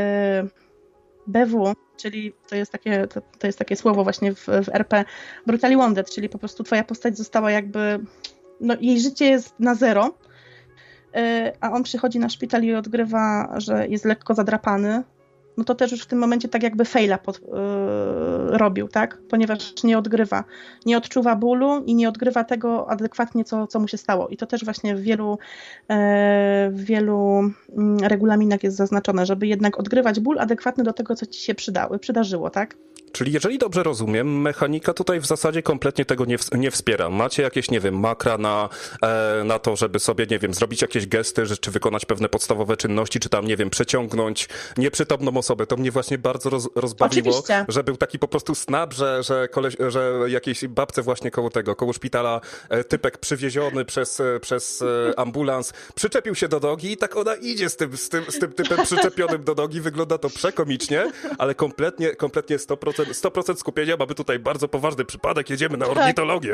BW, czyli to jest takie słowo właśnie w RP, brutally wounded, czyli po prostu twoja postać została jakby, jej życie jest na zero, a on przychodzi na szpital i odgrywa, że jest lekko zadrapany, no to też już w tym momencie tak jakby faila robił, tak? Ponieważ nie odczuwa bólu i nie odgrywa tego adekwatnie, co mu się stało. I to też właśnie w wielu regulaminach jest zaznaczone, żeby jednak odgrywać ból adekwatny do tego, co ci się przydarzyło, tak? Czyli jeżeli dobrze rozumiem, mechanika tutaj w zasadzie kompletnie tego nie wspiera. Macie jakieś, nie wiem, makra na to, żeby sobie, nie wiem, zrobić jakieś gesty, czy wykonać pewne podstawowe czynności, czy tam, nie wiem, przeciągnąć nieprzytomną osobę. To mnie właśnie bardzo rozbawiło, Oczywiście. Że był taki po prostu snap, że jakiejś babce właśnie koło szpitala typek przywieziony przez ambulans przyczepił się do nogi i tak ona idzie z tym typem przyczepionym do nogi. Wygląda to przekomicznie, ale kompletnie 100% skupienia. Mamy tutaj bardzo poważny przypadek, jedziemy na ornitologię.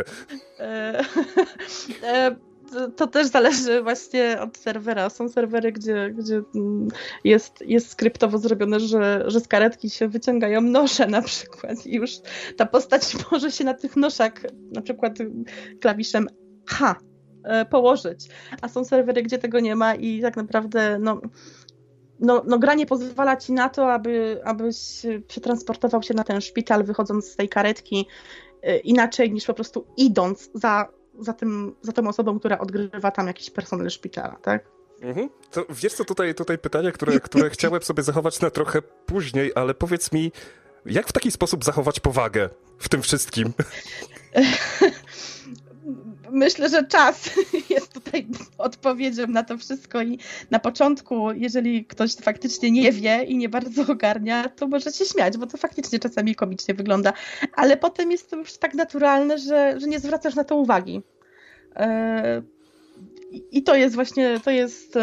To też zależy właśnie od serwera. Są serwery, gdzie jest skryptowo zrobione, że z karetki się wyciągają nosze na przykład i już ta postać może się na tych noszach na przykład klawiszem położyć. A są serwery, gdzie tego nie ma i tak naprawdę no gra nie pozwala ci na to, abyś przetransportował się na ten szpital, wychodząc z tej karetki inaczej niż po prostu idąc za tą osobą, która odgrywa tam jakiś personel szpitala, tak? Mhm. To wiesz co, tutaj pytanie, które chciałem sobie zachować na trochę później, ale powiedz mi, jak w taki sposób zachować powagę w tym wszystkim? Myślę, że czas jest tutaj odpowiedzią na to wszystko i na początku, jeżeli ktoś faktycznie nie wie i nie bardzo ogarnia, to może się śmiać, bo to faktycznie czasami komicznie wygląda, ale potem jest to już tak naturalne, że nie zwracasz na to uwagi. I to jest właśnie, to jest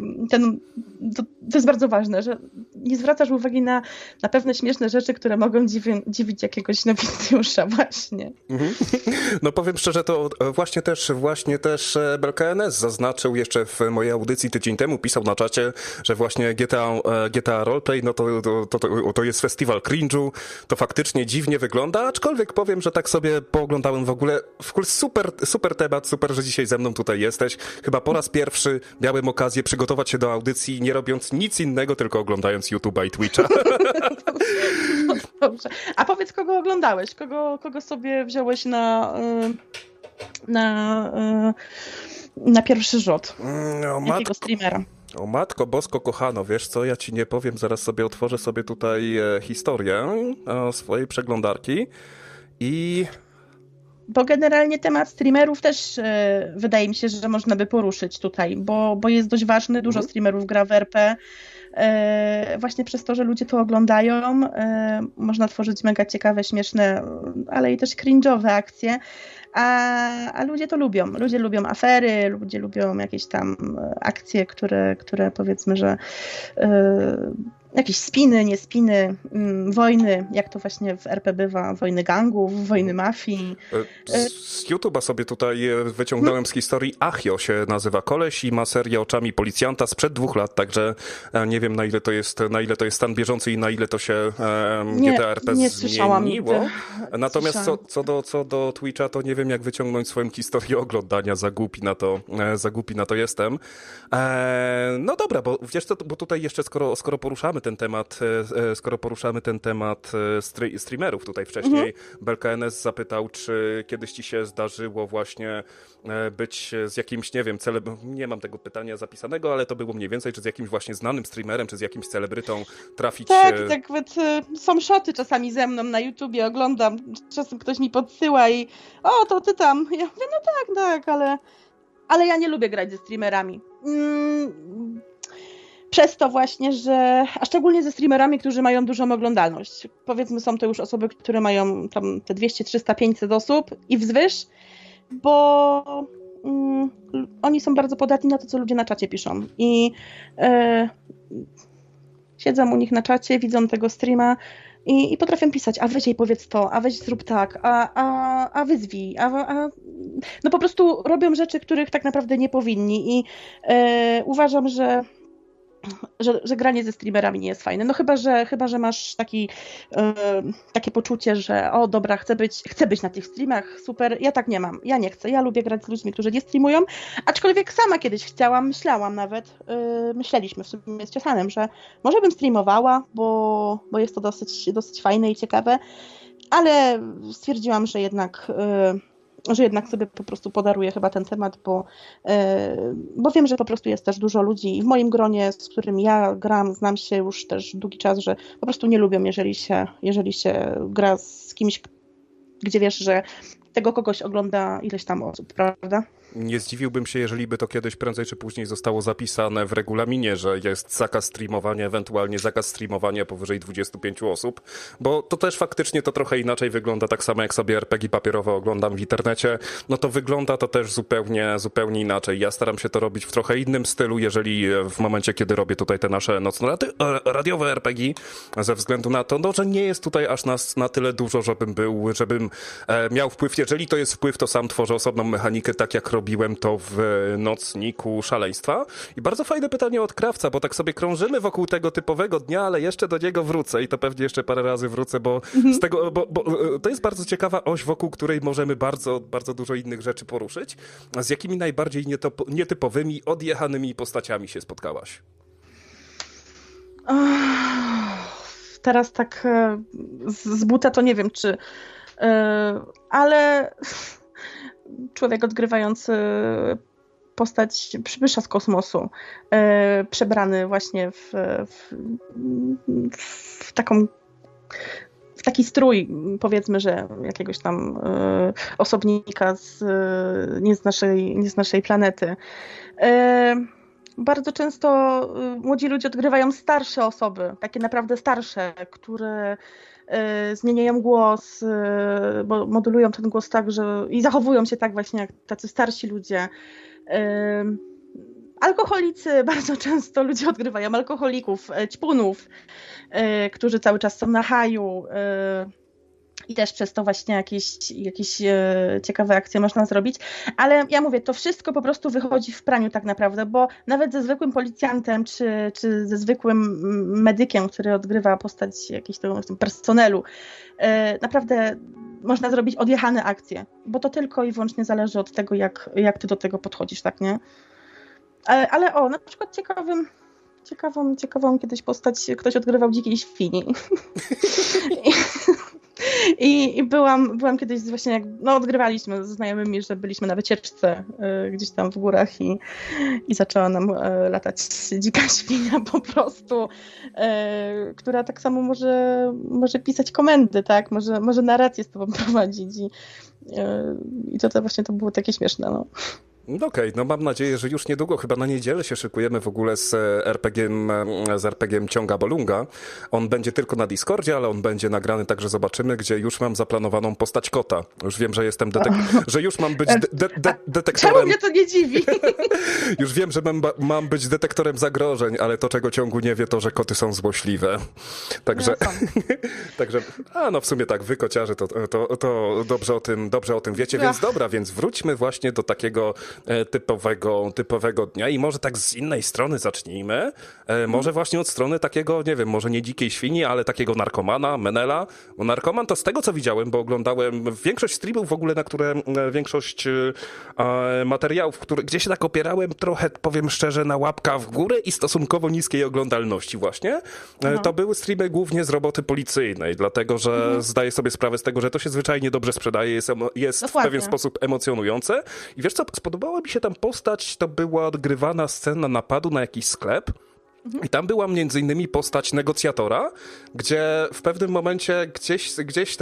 bardzo ważne, że nie zwracasz uwagi na pewne śmieszne rzeczy, które mogą dziwić jakiegoś nowicjusza właśnie. No powiem szczerze, to właśnie też BLKNS zaznaczył jeszcze w mojej audycji tydzień temu, pisał na czacie, że właśnie GTA Roleplay, no to jest festiwal cringe'u, to faktycznie dziwnie wygląda, aczkolwiek powiem, że tak sobie pooglądałem w ogóle super temat, super, że dzisiaj ze mną tutaj jesteś. Chyba po raz pierwszy miałem okazję przygotować się do audycji, nie robiąc nic innego, tylko oglądając YouTube'a i Twitcha. No, dobrze. A powiedz, kogo oglądałeś? Kogo sobie wziąłeś na pierwszy rzut? Jakiego streamera? O matko bosko kochano, wiesz co, ja ci nie powiem, zaraz sobie otworzę sobie tutaj historię swojej przeglądarki i... Bo generalnie temat streamerów też wydaje mi się, że można by poruszyć tutaj, bo jest dość ważny, dużo streamerów gra w RP, właśnie przez to, że ludzie to oglądają, można tworzyć mega ciekawe, śmieszne, ale i też cringe'owe akcje, a ludzie to lubią. Ludzie lubią afery, ludzie lubią jakieś tam akcje, które powiedzmy, że jakieś spiny, nie spiny, wojny, jak to właśnie w RP bywa, wojny gangów, wojny mafii. Z YouTube'a sobie tutaj wyciągnąłem z historii, Achio się nazywa koleś i ma serię Oczami Policjanta sprzed 2 lat, także nie wiem na ile to jest stan bieżący i na ile to się GTA RP zmieniło. Natomiast co do Twitcha, to nie wiem jak wyciągnąć swoją historię oglądania, za głupi na to jestem. No dobra, bo wiesz co, bo tutaj jeszcze skoro poruszamy ten temat streamerów tutaj wcześniej, BLKNS zapytał, czy kiedyś ci się zdarzyło właśnie być z jakimś, nie wiem, nie mam tego pytania zapisanego, ale to było mniej więcej, czy z jakimś właśnie znanym streamerem, czy z jakimś celebrytą trafić... Tak, są szoty czasami ze mną na YouTubie, oglądam, czasem ktoś mi podsyła i to ty tam. Ja mówię, no tak, ale ja nie lubię grać ze streamerami. Przez to właśnie, a szczególnie ze streamerami, którzy mają dużą oglądalność. Powiedzmy, są to już osoby, które mają tam te 200, 300, 500 osób i wzwyż, bo oni są bardzo podatni na to, co ludzie na czacie piszą. I siedzą u nich na czacie, widzą tego streama i potrafią pisać, a weź jej powiedz to, a weź zrób tak, a wyzwij, no po prostu robią rzeczy, których tak naprawdę nie powinni i uważam, że granie ze streamerami nie jest fajne. No chyba, że masz takie poczucie, że dobra, chcę być na tych streamach, super. Ja tak nie mam. Ja nie chcę. Ja lubię grać z ludźmi, którzy nie streamują. Aczkolwiek sama kiedyś myślałam nawet, myśleliśmy w sumie z Ciosanem, że może bym streamowała, bo jest to dosyć fajne i ciekawe, ale stwierdziłam, że jednak sobie po prostu podaruję chyba ten temat, bo wiem, że po prostu jest też dużo ludzi i w moim gronie, z którym ja gram, znam się już też długi czas, że po prostu nie lubią, jeżeli się gra z kimś, gdzie wiesz, że tego kogoś ogląda ileś tam osób, prawda? Nie zdziwiłbym się, jeżeli by to kiedyś prędzej czy później zostało zapisane w regulaminie, że jest zakaz streamowania, ewentualnie zakaz streamowania powyżej 25 osób, bo to też faktycznie to trochę inaczej wygląda, tak samo jak sobie RPG papierowe oglądam w internecie, no to wygląda to też zupełnie inaczej. Ja staram się to robić w trochę innym stylu, jeżeli w momencie, kiedy robię tutaj te nasze nocno-radiowe RPG, ze względu na to, że nie jest tutaj aż nas na tyle dużo, żebym miał wpływ. Jeżeli to jest wpływ, to sam tworzę osobną mechanikę, tak jak robiłem to w Nocniku Szaleństwa. I bardzo fajne pytanie od Krawca, bo tak sobie krążymy wokół tego typowego dnia, ale jeszcze do niego wrócę i to pewnie jeszcze parę razy wrócę, bo to jest bardzo ciekawa oś, wokół której możemy bardzo, bardzo dużo innych rzeczy poruszyć. A z jakimi najbardziej nietypowymi, odjechanymi postaciami się spotkałaś? Teraz tak z buta to nie wiem, czy... Ale człowiek odgrywający postać przybysza z kosmosu, przebrany właśnie w taki strój, powiedzmy, że jakiegoś tam osobnika nie z naszej planety. Bardzo często młodzi ludzie odgrywają starsze osoby, takie naprawdę starsze, które zmieniają głos, bo modulują ten głos tak, że i zachowują się tak właśnie jak tacy starsi ludzie. Alkoholicy, bardzo często ludzie odgrywają alkoholików, ćpunów, którzy cały czas są na haju i też przez to właśnie jakieś ciekawe akcje można zrobić. Ale ja mówię, to wszystko po prostu wychodzi w praniu tak naprawdę, bo nawet ze zwykłym policjantem czy ze zwykłym medykiem, który odgrywa postać jakiegoś tam personelu, naprawdę można zrobić odjechane akcje, bo to tylko i wyłącznie zależy od tego, jak ty do tego podchodzisz, tak, nie? Ale na przykład ciekawą kiedyś postać ktoś odgrywał dzikiej świni. I byłam kiedyś właśnie, odgrywaliśmy ze znajomymi, że byliśmy na wycieczce gdzieś tam w górach i zaczęła nam latać dzika świnia po prostu, która tak samo może pisać komendy, tak? Może narrację z tobą prowadzić i to właśnie to było takie śmieszne, no. Okej, no mam nadzieję, że już niedługo, chyba na niedzielę się szykujemy w ogóle z RPG-iem Ciąga Bolunga. On będzie tylko na Discordzie, ale on będzie nagrany, także zobaczymy, gdzie już mam zaplanowaną postać kota. Już wiem, że jestem że już mam być detektorem. Czemu mnie to nie dziwi? Już wiem, że mam być detektorem zagrożeń, ale to, czego Ciągu nie wie, to, że koty są złośliwe. Także, no w sumie tak, wy kociarze, to dobrze o tym wiecie, więc dobra, więc wróćmy właśnie do takiego typowego dnia i może tak z innej strony zacznijmy. Może właśnie od strony takiego, nie wiem, może nie dzikiej świni, ale takiego narkomana, Menela. Bo narkoman to z tego, co widziałem, bo oglądałem większość streamów w ogóle, na które większość materiałów, gdzie się tak opierałem trochę, powiem szczerze, na łapka w górę i stosunkowo niskiej oglądalności właśnie. To były streamy głównie z roboty policyjnej, dlatego, że zdaję sobie sprawę z tego, że to się zwyczajnie dobrze sprzedaje, jest w pewien sposób emocjonujące. I wiesz co, podobała mi się tam postać, to była odgrywana scena napadu na jakiś sklep i tam była między innymi postać negocjatora, gdzie w pewnym momencie gdzieś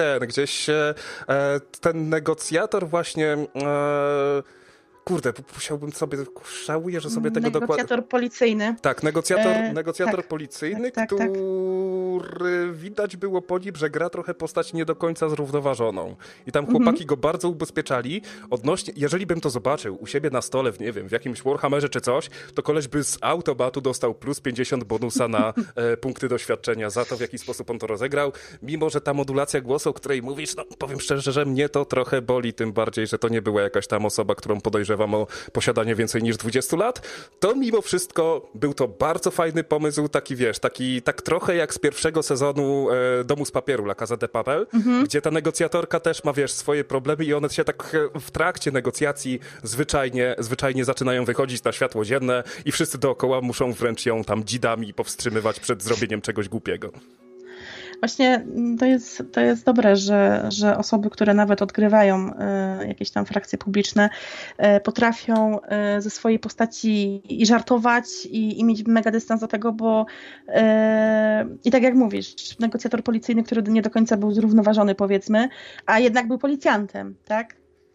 ten negocjator właśnie... Kurde, musiałbym sobie, żałuję, że sobie tego dokładnie... Negocjator policyjny. Tak, negocjator policyjny, który widać było po nim, że gra trochę postać nie do końca zrównoważoną. I tam chłopaki go bardzo ubezpieczali odnośnie, jeżeli bym to zobaczył u siebie na stole, w jakimś Warhammerze czy coś, to koleś by z automatu dostał plus 50 bonusa na punkty doświadczenia za to, w jaki sposób on to rozegrał. Mimo, że ta modulacja głosu, o której mówisz, no powiem szczerze, że mnie to trochę boli, tym bardziej, że to nie była jakaś tam osoba, którą podejrzewam o posiadanie więcej niż 20 lat, to mimo wszystko był to bardzo fajny pomysł, tak trochę jak z pierwszego sezonu Domu z papieru, La Casa de Papel, gdzie ta negocjatorka też ma, swoje problemy i one się tak w trakcie negocjacji zwyczajnie zaczynają wychodzić na światło dzienne i wszyscy dookoła muszą wręcz ją tam dzidami powstrzymywać przed zrobieniem czegoś głupiego. Właśnie to jest dobre, że osoby, które nawet odgrywają jakieś tam frakcje publiczne, potrafią ze swojej postaci i żartować i mieć mega dystans do tego, bo i tak jak mówisz, negocjator policyjny, który nie do końca był zrównoważony, powiedzmy, a jednak był policjantem, tak?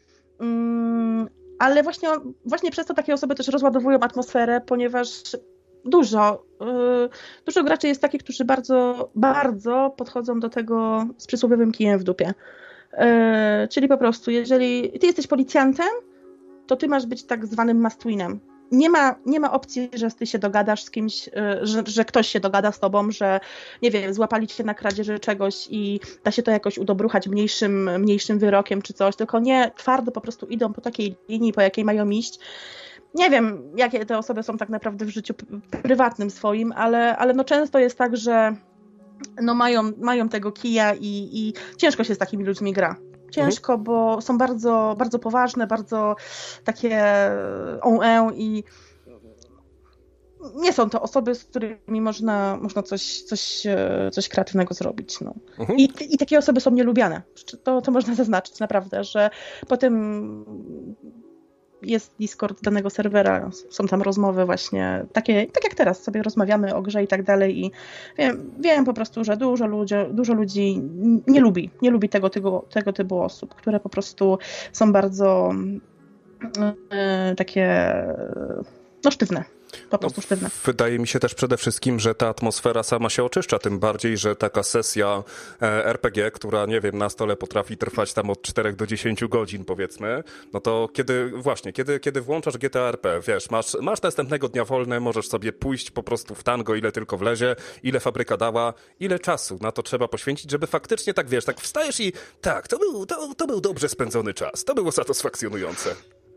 Ale właśnie przez to takie osoby też rozładowują atmosferę, ponieważ dużo graczy jest takich, którzy bardzo, bardzo podchodzą do tego z przysłowiowym kijem w dupie. Czyli po prostu, jeżeli ty jesteś policjantem, to ty masz być tak zwanym must-winem. Nie ma opcji, że ty się dogadasz z kimś, że ktoś się dogada z tobą, że nie wiem, złapali cię na kradzieży czegoś i da się to jakoś udobruchać mniejszym wyrokiem czy coś, tylko nie, twardo po prostu idą po takiej linii, po jakiej mają iść. Nie wiem, jakie te osoby są tak naprawdę w życiu prywatnym swoim, ale no często jest tak, że no mają tego kija i ciężko się z takimi ludźmi gra. Ciężko, bo są bardzo, bardzo poważne, bardzo takie i nie są to osoby, z którymi można coś kreatywnego zrobić. No. I takie osoby są nielubiane. To można zaznaczyć naprawdę, że potem jest Discord danego serwera, są tam rozmowy właśnie takie, tak jak teraz sobie rozmawiamy o grze i tak dalej i wiem po prostu, że dużo ludzi nie lubi tego typu osób, które po prostu są bardzo takie sztywne. Po prostu sztywne. Wydaje mi się też przede wszystkim, że ta atmosfera sama się oczyszcza, tym bardziej, że taka sesja RPG, która, nie wiem, na stole potrafi trwać tam od 4 do 10 godzin, powiedzmy, no to kiedy włączasz GTA RP, wiesz, masz następnego dnia wolne, możesz sobie pójść po prostu w tango, ile tylko wlezie, ile fabryka dała, ile czasu na to trzeba poświęcić, żeby faktycznie tak, wiesz, tak wstajesz i tak, to był dobrze spędzony czas, to było satysfakcjonujące.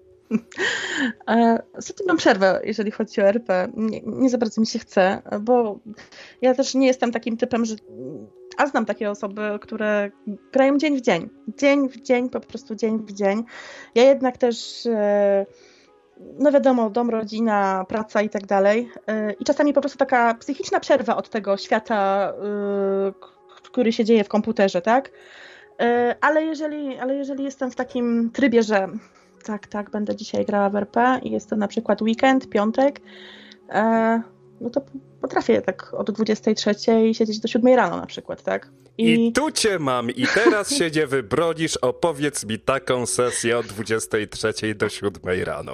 Ostatnio mam przerwę, jeżeli chodzi o RP. Nie za bardzo mi się chce, bo ja też nie jestem takim typem, a znam takie osoby, które grają dzień w dzień. Dzień w dzień, po prostu dzień w dzień. Ja jednak też, no wiadomo, dom, rodzina, praca i tak dalej. I czasami po prostu taka psychiczna przerwa od tego świata, który się dzieje w komputerze, tak? Ale jeżeli jestem w takim trybie, że tak, będę dzisiaj grała w RP i jest to na przykład weekend, piątek, no to potrafię tak od 23 siedzieć do 7 rano na przykład, tak? I tu cię mam i teraz się nie wybronisz, opowiedz mi taką sesję od 23 do 7 rano.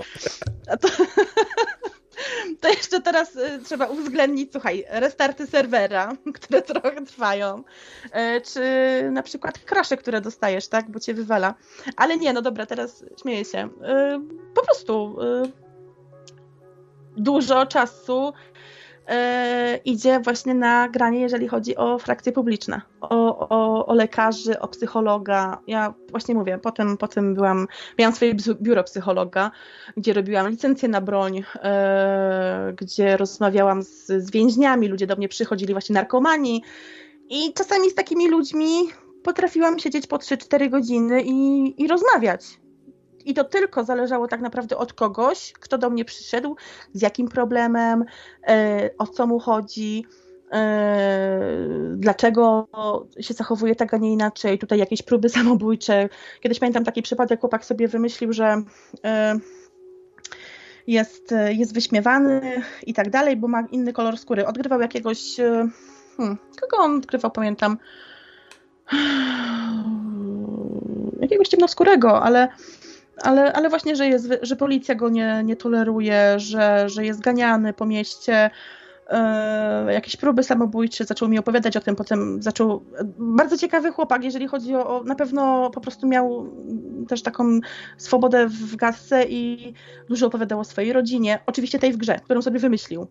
To jeszcze teraz trzeba uwzględnić, słuchaj, restarty serwera, które trochę trwają, czy na przykład crashe, które dostajesz, tak, bo cię wywala. Ale nie, no dobra, teraz śmieję się. Po prostu dużo czasu idzie właśnie na granie, jeżeli chodzi o frakcje publiczne, o lekarzy, o psychologa. Ja właśnie mówię, potem miałam swoje biuro psychologa, gdzie robiłam licencję na broń, gdzie rozmawiałam z więźniami, ludzie do mnie przychodzili właśnie narkomani i czasami z takimi ludźmi potrafiłam siedzieć po 3-4 godziny i rozmawiać. I to tylko zależało tak naprawdę od kogoś, kto do mnie przyszedł, z jakim problemem, o co mu chodzi, dlaczego się zachowuje tak, a nie inaczej. Tutaj jakieś próby samobójcze. Kiedyś pamiętam taki przypadek, chłopak sobie wymyślił, że jest wyśmiewany i tak dalej, bo ma inny kolor skóry. Odgrywał jakiegoś... kogo on odgrywał, pamiętam? Jakiegoś ciemnoskórego, ale właśnie, że policja go nie toleruje, że jest ganiany po mieście, jakieś próby samobójcze, zaczął mi opowiadać o tym, potem bardzo ciekawy chłopak, jeżeli chodzi o na pewno po prostu miał też taką swobodę w gadce i dużo opowiadał o swojej rodzinie, oczywiście tej w grze, którą sobie wymyślił.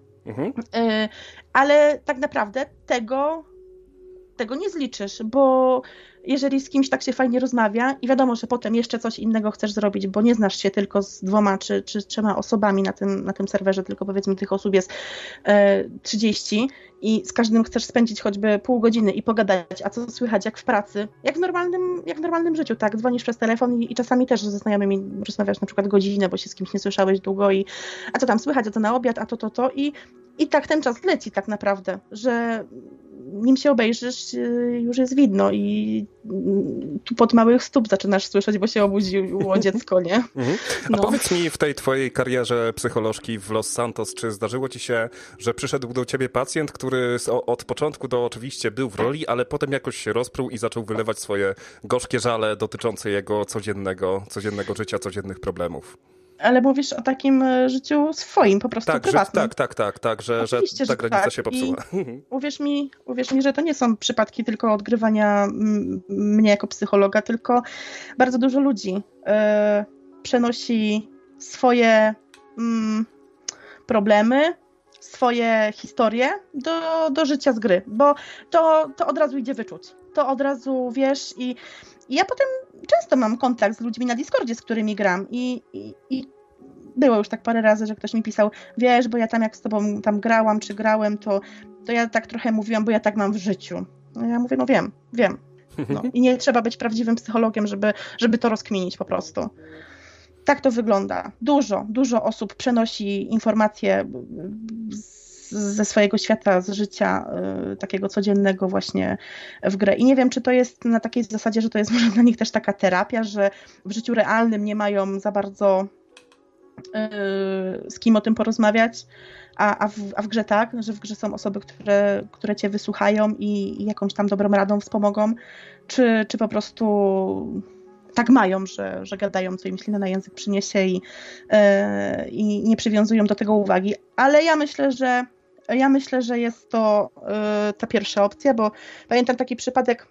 Ale tak naprawdę tego nie zliczysz, bo jeżeli z kimś tak się fajnie rozmawia i wiadomo, że potem jeszcze coś innego chcesz zrobić, bo nie znasz się tylko z 2 czy 3 osobami na tym serwerze, tylko powiedzmy tych osób jest 30 i z każdym chcesz spędzić choćby pół godziny i pogadać, a co słychać jak w pracy, jak w normalnym życiu, tak, dzwonisz przez telefon i czasami też ze znajomymi rozmawiasz na przykład godzinę, bo się z kimś nie słyszałeś długo i a co tam słychać, a co na obiad, a to i tak ten czas leci tak naprawdę, że nim się obejrzysz, już jest widno i tu pod małych stóp zaczynasz słyszeć, bo się obudziło dziecko, nie? A powiedz mi, w tej twojej karierze psycholożki w Los Santos, czy zdarzyło ci się, że przyszedł do ciebie pacjent, który od początku oczywiście był w roli, ale potem jakoś się rozpruł i zaczął wylewać swoje gorzkie żale dotyczące jego codziennego życia, codziennych problemów? Ale mówisz o takim życiu swoim, po prostu prywatnym. Tak, że ta granica się popsuła. Uwierz mi, że to nie są przypadki tylko odgrywania mnie jako psychologa, tylko bardzo dużo ludzi przenosi swoje problemy, swoje historie do życia z gry, bo to od razu idzie wyczuć. To od razu wiesz i ja potem często mam kontakt z ludźmi na Discordzie, z którymi gram i było już tak parę razy, że ktoś mi pisał, wiesz, bo ja tam jak z tobą tam grałam czy grałem, to ja tak trochę mówiłam, bo ja tak mam w życiu. No ja mówię, no wiem. No. I nie trzeba być prawdziwym psychologiem, żeby to rozkminić po prostu. Tak to wygląda. Dużo osób przenosi informacje ze swojego świata, z życia takiego codziennego właśnie w grę. I nie wiem, czy to jest na takiej zasadzie, że to jest może dla nich też taka terapia, że w życiu realnym nie mają za bardzo z kim o tym porozmawiać, a w grze tak, że w grze są osoby, które cię wysłuchają i jakąś tam dobrą radą wspomogą, czy po prostu tak mają, że gadają, co im ślina na język przyniesie i nie przywiązują do tego uwagi. Ale ja myślę, że jest to ta pierwsza opcja, bo pamiętam taki przypadek,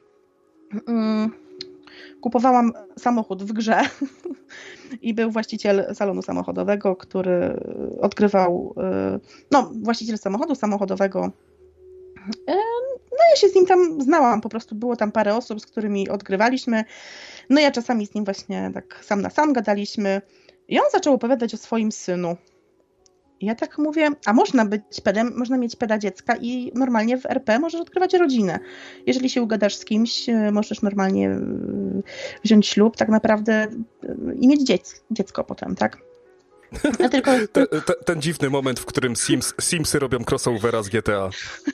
kupowałam samochód w grze i był właściciel salonu samochodowego, który odgrywał, właściciel samochodu samochodowego. No ja się z nim tam znałam, po prostu było tam parę osób, z którymi odgrywaliśmy. No ja czasami z nim właśnie tak sam na sam gadaliśmy i on zaczął opowiadać o swoim synu. I ja tak mówię, a można być pedem, można mieć peda dziecka i normalnie w RP możesz odgrywać rodzinę. Jeżeli się ugadasz z kimś, możesz normalnie wziąć ślub tak naprawdę i mieć dziecko potem, tak? Ja tylko... ten dziwny moment, w którym Simsy robią crossovera z GTA.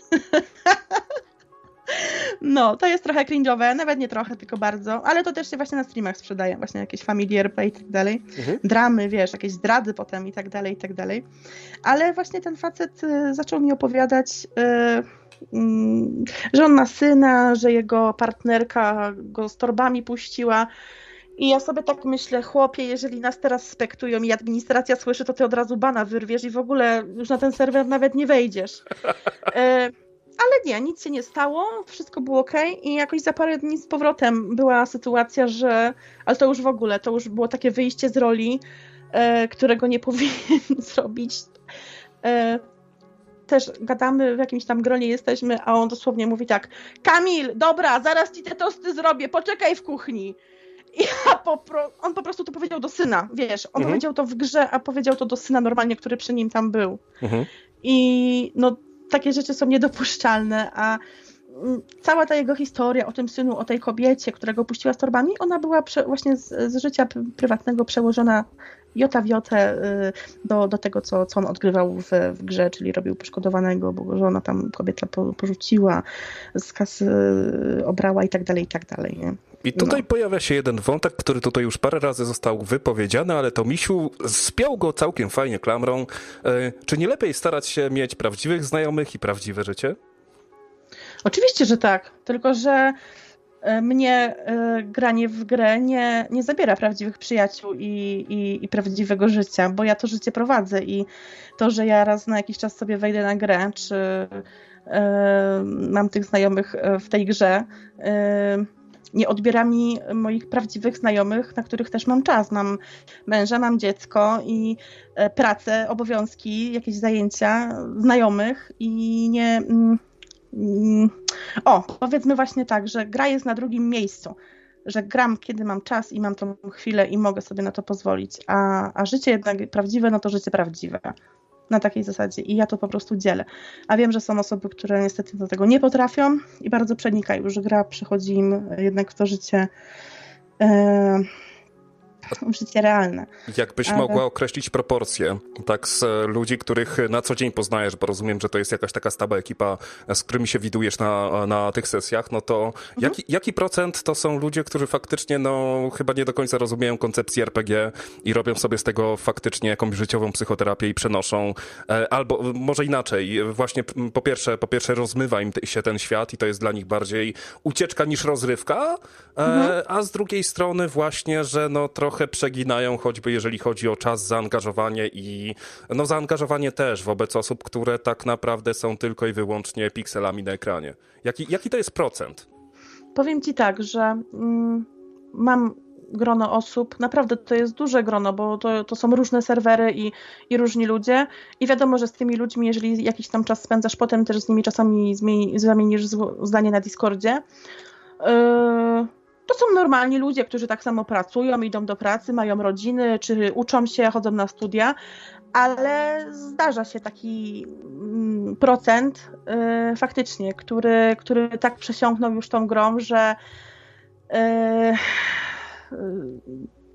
No, to jest trochę cringe'owe, nawet nie trochę, tylko bardzo, ale to też się właśnie na streamach sprzedaje, właśnie jakieś family RP i tak dalej, dramy, wiesz, jakieś zdrady potem i tak dalej, ale właśnie ten facet zaczął mi opowiadać, że on ma syna, że jego partnerka go z torbami puściła i ja sobie tak myślę, chłopie, jeżeli nas teraz spektują i administracja słyszy, to ty od razu bana wyrwiesz i w ogóle już na ten serwer nawet nie wejdziesz. Ale nie, nic się nie stało, wszystko było okej i jakoś za parę dni z powrotem była sytuacja, że, ale to już w ogóle, to już było takie wyjście z roli, którego nie powinien zrobić. Też gadamy, w jakimś tam gronie jesteśmy, a on dosłownie mówi tak: Kamil, dobra, zaraz ci te tosty zrobię, poczekaj w kuchni. I on po prostu to powiedział do syna, wiesz, on powiedział to w grze, a powiedział to do syna normalnie, który przy nim tam był. I no takie rzeczy są niedopuszczalne, a cała ta jego historia o tym synu, o tej kobiecie, którego puściła z torbami, ona była właśnie z życia prywatnego przełożona jota w jotę do tego, co on odgrywał w grze, czyli robił poszkodowanego, bo że ona tam kobieta porzuciła, z kasy obrała i tak dalej, nie? I tutaj pojawia się jeden wątek, który tutaj już parę razy został wypowiedziany, ale to Misiu spiął go całkiem fajnie klamrą. Czy nie lepiej starać się mieć prawdziwych znajomych i prawdziwe życie? Oczywiście, że tak, tylko że mnie granie w grę nie zabiera prawdziwych przyjaciół i prawdziwego życia, bo ja to życie prowadzę i to, że ja raz na jakiś czas sobie wejdę na grę, czy mam tych znajomych w tej grze, nie odbiera mi moich prawdziwych znajomych, na których też mam czas. Mam męża, mam dziecko i pracę, obowiązki, jakieś zajęcia, znajomych i nie... powiedzmy właśnie tak, że gra jest na drugim miejscu, że gram, kiedy mam czas i mam tą chwilę i mogę sobie na to pozwolić, a życie jednak prawdziwe, no to życie prawdziwe. Na takiej zasadzie i ja to po prostu dzielę. A wiem, że są osoby, które niestety do tego nie potrafią i bardzo przenikają, że gra przychodzi im jednak w to życie życie realne. Jakbyś mogła określić proporcje, tak, z ludzi, których na co dzień poznajesz, bo rozumiem, że to jest jakaś taka stała ekipa, z którymi się widujesz na tych sesjach, no to jaki procent to są ludzie, którzy faktycznie chyba nie do końca rozumieją koncepcji RPG i robią sobie z tego faktycznie jakąś życiową psychoterapię i przenoszą, albo może inaczej, właśnie po pierwsze rozmywa im się ten świat i to jest dla nich bardziej ucieczka niż rozrywka, a z drugiej strony właśnie, że trochę przeginają, choćby jeżeli chodzi o czas, zaangażowanie i zaangażowanie też wobec osób, które tak naprawdę są tylko i wyłącznie pikselami na ekranie. Jaki to jest procent? Powiem ci tak, że mam grono osób, naprawdę to jest duże grono, bo to są różne serwery i różni ludzie i wiadomo, że z tymi ludźmi, jeżeli jakiś tam czas spędzasz, potem też z nimi czasami zamienisz zdanie na Discordzie, to są normalni ludzie, którzy tak samo pracują, idą do pracy, mają rodziny, czy uczą się, chodzą na studia, ale zdarza się taki procent faktycznie, który tak przesiąknął już tą grą, że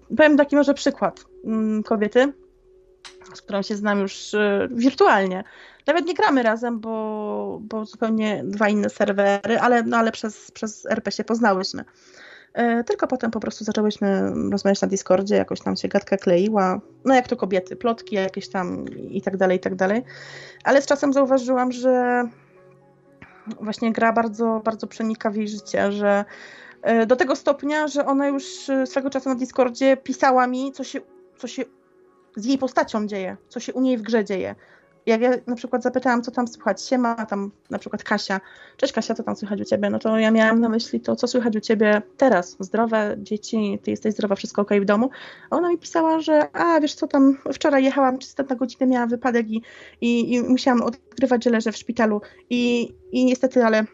powiem taki może przykład kobiety, z którą się znam już wirtualnie. Nawet nie gramy razem, bo zupełnie dwa inne serwery, ale przez RP się poznałyśmy. Tylko potem po prostu zaczęłyśmy rozmawiać na Discordzie, jakoś tam się gadka kleiła, no jak to kobiety, plotki jakieś tam i tak dalej, i tak dalej. Ale z czasem zauważyłam, że właśnie gra bardzo, bardzo przenika w jej życie, że do tego stopnia, że ona już swego czasu na Discordzie pisała mi, co się z jej postacią dzieje, co się u niej w grze dzieje. Jak ja na przykład zapytałam, co tam słychać, siema, tam na przykład Kasia, cześć Kasia, co tam słychać u ciebie? No to ja miałam na myśli to, co słychać u ciebie teraz, zdrowe dzieci, ty jesteś zdrowa, wszystko okej w domu. A ona mi pisała, że wiesz co, tam wczoraj jechałam 300 na godzinę, miałam wypadek i musiałam odgrywać, że leżę w szpitalu i niestety, ale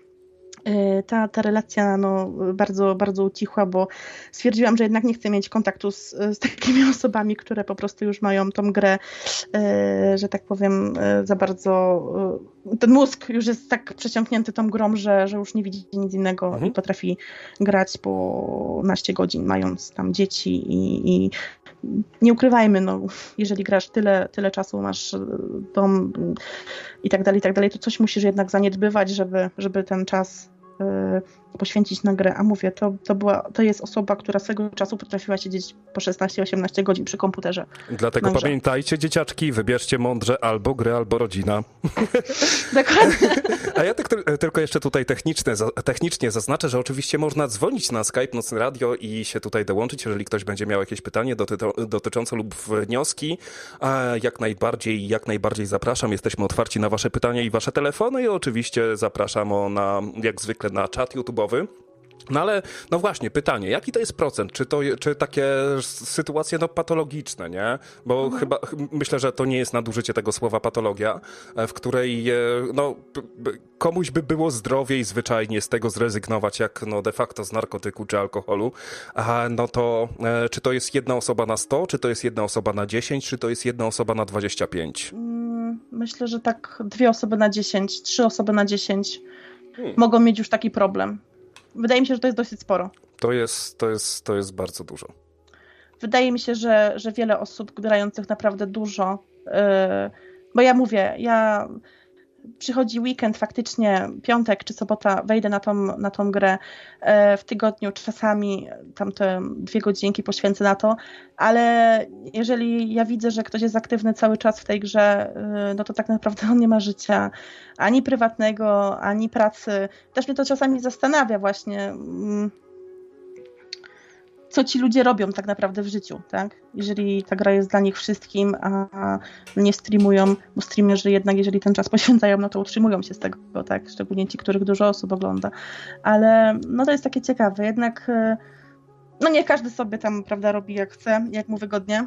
ta relacja bardzo, bardzo ucichła, bo stwierdziłam, że jednak nie chcę mieć kontaktu z takimi osobami, które po prostu już mają tą grę, że tak powiem, za bardzo... Ten mózg już jest tak przeciągnięty tą grą, że już nie widzi nic innego i potrafi grać po naście godzin, mając tam dzieci i nie ukrywajmy, jeżeli grasz tyle czasu, masz dom i tak dalej, to coś musisz jednak zaniedbywać, żeby ten czas poświęcić na grę. A mówię, to jest osoba, która swego czasu potrafiła siedzieć po 16-18 godzin przy komputerze. Dlatego pamiętajcie, dzieciaczki, wybierzcie mądrze albo grę, albo rodzina. Dokładnie. A ja tylko jeszcze tutaj technicznie zaznaczę, że oczywiście można dzwonić na Skype Nocne Radio i się tutaj dołączyć, jeżeli ktoś będzie miał jakieś pytanie dotyczące lub wnioski. Jak najbardziej zapraszam. Jesteśmy otwarci na wasze pytania i wasze telefony i oczywiście zapraszam jak zwykle na czat YouTube'owy. No ale, no właśnie, pytanie, jaki to jest procent? Czy takie sytuacje patologiczne, nie? Bo chyba myślę, że to nie jest nadużycie tego słowa patologia, w której komuś by było zdrowiej zwyczajnie z tego zrezygnować, jak de facto z narkotyku czy alkoholu. Czy to jest jedna osoba na 100, czy to jest jedna osoba na 10, czy to jest jedna osoba na 25? Myślę, że tak 2 osoby na 10, 3 osoby na 10 mogą mieć już taki problem. Wydaje mi się, że to jest dosyć sporo. To jest bardzo dużo. Wydaje mi się, że wiele osób grających naprawdę dużo, bo ja przychodzi weekend, faktycznie piątek czy sobota wejdę na tą grę w tygodniu, czasami tam te 2 godzinki poświęcę na to, ale jeżeli ja widzę, że ktoś jest aktywny cały czas w tej grze, no to tak naprawdę on nie ma życia ani prywatnego, ani pracy. Też mnie to czasami zastanawia właśnie, co ci ludzie robią tak naprawdę w życiu, tak? Jeżeli ta gra jest dla nich wszystkim, a nie streamują, bo streamerzy jednak, jeżeli ten czas poświęcają, no to utrzymują się z tego, tak? Szczególnie ci, których dużo osób ogląda. Ale to jest takie ciekawe, jednak nie każdy sobie tam, prawda, robi jak chce, jak mu wygodnie.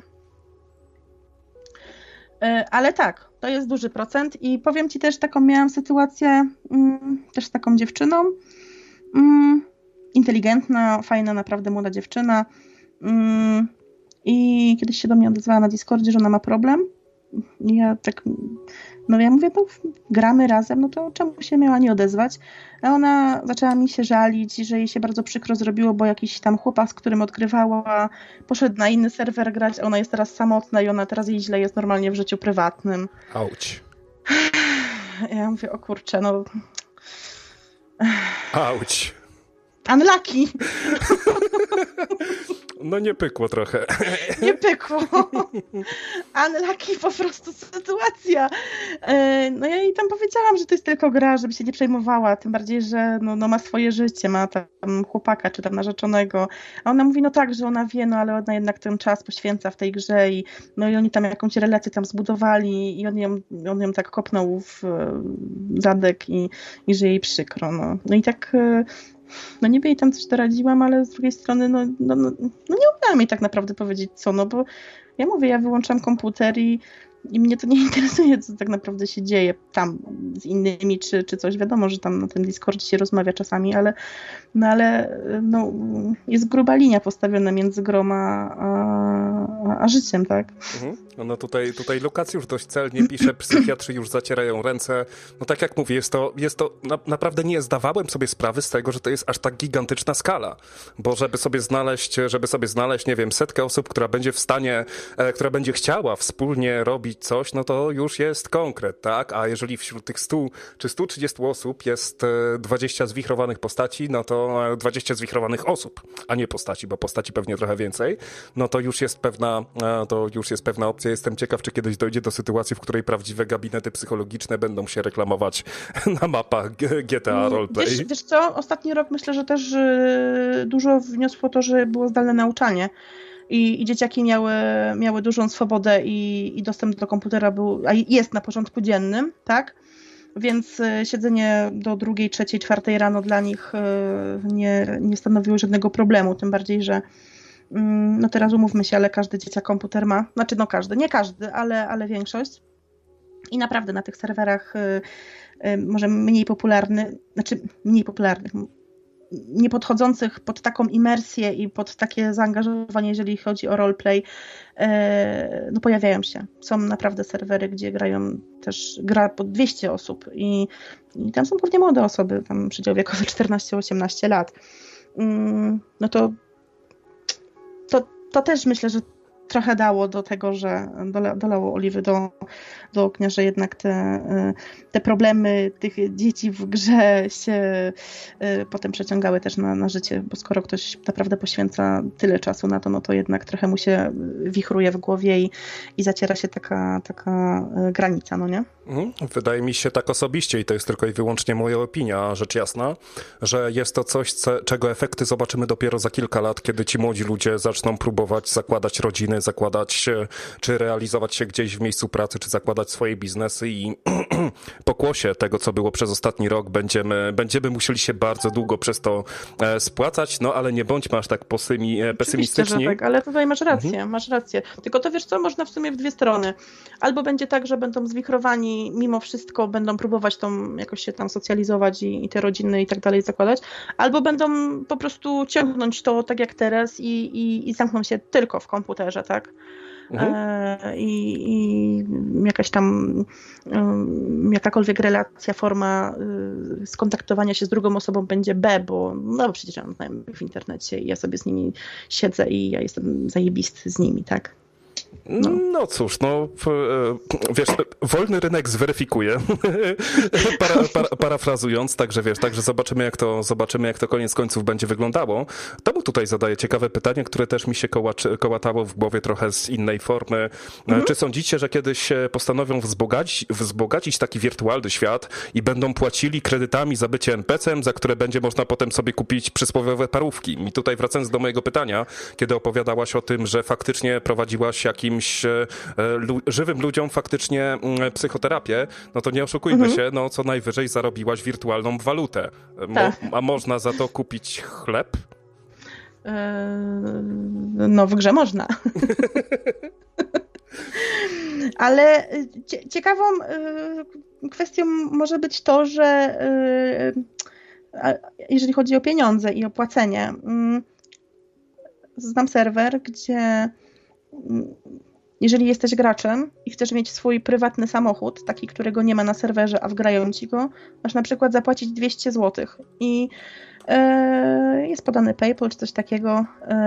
Ale tak, to jest duży procent i powiem ci też miałam sytuację też z taką dziewczyną, inteligentna, fajna, naprawdę młoda dziewczyna i kiedyś się do mnie odezwała na Discordzie, że ona ma problem i ja mówię, gramy razem, to czemu się miała nie odezwać? A ona zaczęła mi się żalić, że jej się bardzo przykro zrobiło, bo jakiś tam chłopak, z którym odgrywała, poszedł na inny serwer grać, a ona jest teraz samotna i ona teraz jej źle jest normalnie w życiu prywatnym. Auć. Ja mówię, o kurczę, Auć. Unlucky. No nie pykło trochę. Nie pykło. Unlucky po prostu sytuacja. No ja jej tam powiedziałam, że to jest tylko gra, żeby się nie przejmowała, tym bardziej, że ma swoje życie, ma tam chłopaka czy tam narzeczonego. A ona mówi, tak, że ona wie, ale ona jednak ten czas poświęca w tej grze i oni tam jakąś relację tam zbudowali i on ją tak kopnął w zadek i że jej przykro. No i tak... niby jej tam coś doradziłam, ale z drugiej strony nie umiałam jej tak naprawdę powiedzieć co, bo ja mówię, ja wyłączam komputer i I mnie to nie interesuje, co tak naprawdę się dzieje tam z innymi, czy coś. Wiadomo, że tam na tym Discordzie się rozmawia czasami, ale jest gruba linia postawiona między grą a życiem, tak? No tutaj Lukacjusz dość celnie pisze, psychiatrzy już zacierają ręce. No tak jak mówię, naprawdę nie zdawałem sobie sprawy z tego, że to jest aż tak gigantyczna skala. Bo żeby sobie znaleźć, nie wiem, setkę osób, która będzie w stanie, która będzie chciała wspólnie robić coś, no to już jest konkret, tak? A jeżeli wśród tych 100 czy 130 osób jest 20 zwichrowanych postaci, no to 20 zwichrowanych osób, a nie postaci, bo postaci pewnie trochę więcej, no to już jest pewna opcja. Jestem ciekaw, czy kiedyś dojdzie do sytuacji, w której prawdziwe gabinety psychologiczne będą się reklamować na mapach GTA Roleplay. Wiesz co? Ostatni rok myślę, że też dużo wniosło to, że było zdalne nauczanie. I dzieciaki miały dużą swobodę i dostęp do komputera jest na porządku dziennym, tak? Więc siedzenie do 2, 3, 4 rano dla nich nie stanowiło żadnego problemu, tym bardziej, że no teraz umówmy się, ale każdy dzieciak komputer ma, znaczy no każdy, nie każdy, ale większość. I naprawdę na tych serwerach może mniej popularnych, nie podchodzących pod taką imersję i pod takie zaangażowanie, jeżeli chodzi o roleplay, no pojawiają się. Są naprawdę serwery, gdzie gra pod 200 osób i tam są pewnie młode osoby, tam przedział wiekowy 14-18 lat. No to też myślę, że trochę dało do tego, że dolało oliwy do ognia, że jednak te problemy tych dzieci w grze się potem przeciągały też na życie, bo skoro ktoś naprawdę poświęca tyle czasu na to, no to jednak trochę mu się wichruje w głowie i zaciera się taka granica, no nie? Wydaje mi się tak osobiście i to jest tylko i wyłącznie moja opinia, rzecz jasna, że jest to coś, czego efekty zobaczymy dopiero za kilka lat, kiedy ci młodzi ludzie zaczną próbować zakładać rodziny, czy realizować się gdzieś w miejscu pracy, czy zakładać swoje biznesy i pokłosie tego, co było przez ostatni rok, będziemy musieli się bardzo długo przez to spłacać, no ale nie bądźmy aż tak pesymistyczni. Że tak, ale tutaj masz rację. Tylko to wiesz co, można w sumie w dwie strony. Albo będzie tak, że będą zwichrowani, mimo wszystko będą próbować jakoś się tam socjalizować i te rodziny i tak dalej zakładać, albo będą po prostu ciągnąć to tak jak teraz i zamkną się tylko w komputerze, tak? I jakaś tam jakakolwiek relacja, forma skontaktowania się z drugą osobą będzie bo przecież ja mam znajomych w internecie i ja sobie z nimi siedzę i ja jestem zajebisty z nimi, tak? No cóż, wiesz, wolny rynek zweryfikuje, parafrazując, także zobaczymy jak to koniec końców będzie wyglądało. To mu tutaj zadaję ciekawe pytanie, które też mi się kołatało w głowie trochę z innej formy. Czy sądzicie, że kiedyś postanowią wzbogacić taki wirtualny świat i będą płacili kredytami za bycie NPC-em, za które będzie można potem sobie kupić przysłowiowe parówki? I tutaj wracając do mojego pytania, kiedy opowiadałaś o tym, że faktycznie prowadziłaś jakimś żywym ludziom faktycznie psychoterapię, no to nie oszukujmy się, no co najwyżej zarobiłaś wirtualną walutę. A można za to kupić chleb? No w grze można. Ale ciekawą kwestią może być to, że jeżeli chodzi o pieniądze i o płacenie, znam serwer, gdzie jeżeli jesteś graczem i chcesz mieć swój prywatny samochód, taki, którego nie ma na serwerze, a wgrają ci go, masz na przykład zapłacić 200 zł. I jest podany PayPal czy coś takiego.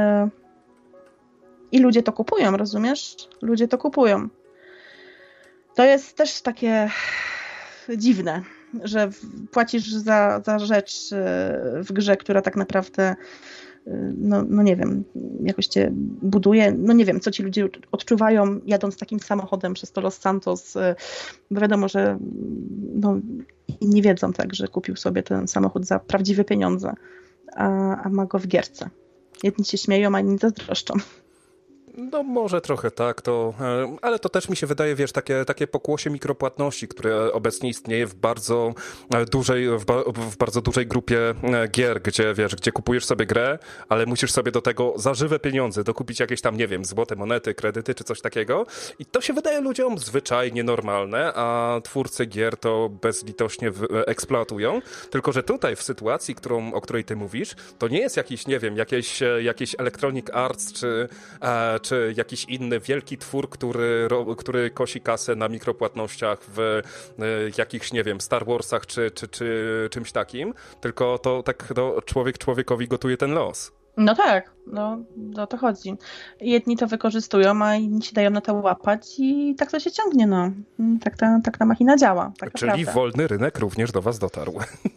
I ludzie to kupują, rozumiesz? Ludzie to kupują. To jest też takie dziwne, że płacisz za rzecz w grze, która tak naprawdę no nie wiem, jakoś cię buduje, no nie wiem, co ci ludzie odczuwają jadąc takim samochodem przez to Los Santos, bo wiadomo, że nie wiedzą tak, że kupił sobie ten samochód za prawdziwe pieniądze, a ma go w gierce. Jedni się śmieją, a inni zazdroszczą. No może trochę tak, ale to też mi się wydaje, wiesz, takie pokłosie mikropłatności, które obecnie istnieje w bardzo bardzo dużej grupie gier, gdzie wiesz, gdzie kupujesz sobie grę, ale musisz sobie do tego za żywe pieniądze dokupić jakieś tam, nie wiem, złote monety, kredyty czy coś takiego i to się wydaje ludziom zwyczajnie normalne, a twórcy gier to bezlitośnie eksploatują, tylko że tutaj w sytuacji, o której ty mówisz, to nie jest jakiś, nie wiem, jakiś Electronic Arts czy jakiś inny wielki twór, który kosi kasę na mikropłatnościach w jakichś, nie wiem, Star Warsach czy czymś takim, tylko to tak człowiek człowiekowi gotuje ten los. No tak, no o to chodzi. Jedni to wykorzystują, a inni się dają na to łapać i tak to się ciągnie, no. Tak ta machina działa. Czyli naprawdę. Wolny rynek również do was dotarł.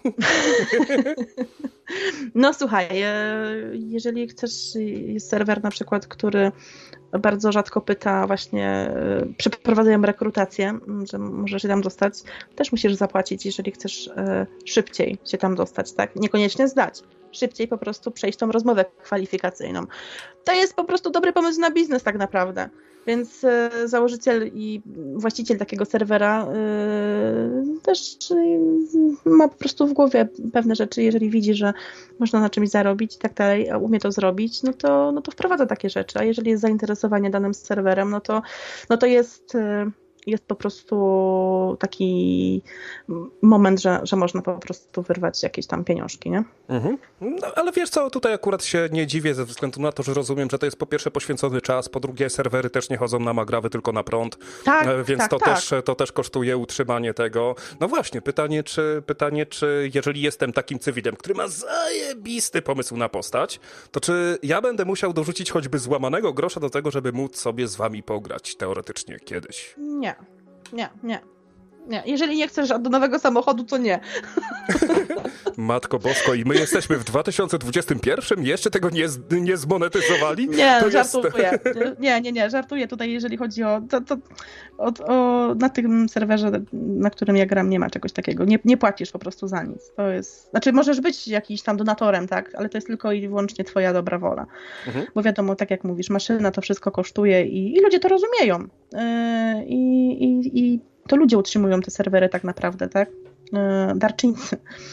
No słuchaj, jeżeli chcesz, jest serwer na przykład, który bardzo rzadko pyta właśnie, przeprowadzają rekrutację, że możesz się tam dostać, też musisz zapłacić, jeżeli chcesz szybciej się tam dostać, tak? Niekoniecznie zdać. Szybciej po prostu przejść tą rozmowę kwalifikacyjną. To jest po prostu dobry pomysł na biznes tak naprawdę. Więc założyciel i właściciel takiego serwera też ma po prostu w głowie pewne rzeczy, jeżeli widzi, że można na czymś zarobić i tak dalej, a umie to zrobić, no to wprowadza takie rzeczy. A jeżeli jest zainteresowanie danym serwerem, no to jest po prostu taki moment, że można po prostu wyrwać jakieś tam pieniążki, nie? Mhm. No, ale wiesz co, tutaj akurat się nie dziwię ze względu na to, że rozumiem, że to jest po pierwsze poświęcony czas, po drugie serwery też nie chodzą na magrawy, tylko na prąd, więc to też kosztuje utrzymanie tego. No właśnie, pytanie, czy jeżeli jestem takim cywilem, który ma zajebisty pomysł na postać, to czy ja będę musiał dorzucić choćby złamanego grosza do tego, żeby móc sobie z wami pograć teoretycznie kiedyś? Nie. Jeżeli nie chcesz do nowego samochodu, to nie. Matko Bosko, i my jesteśmy w 2021? Jeszcze tego nie zmonetyzowali? Nie, żartuję. Nie, żartuję tutaj, jeżeli chodzi o na tym serwerze, na którym ja gram, nie ma czegoś takiego. Nie płacisz po prostu za nic. To jest, znaczy możesz być jakiś tam donatorem, tak, ale to jest tylko i wyłącznie twoja dobra wola. Mhm. Bo wiadomo, tak jak mówisz, maszyna to wszystko kosztuje i ludzie to rozumieją. I to ludzie utrzymują te serwery tak naprawdę, tak? Darczyńcy.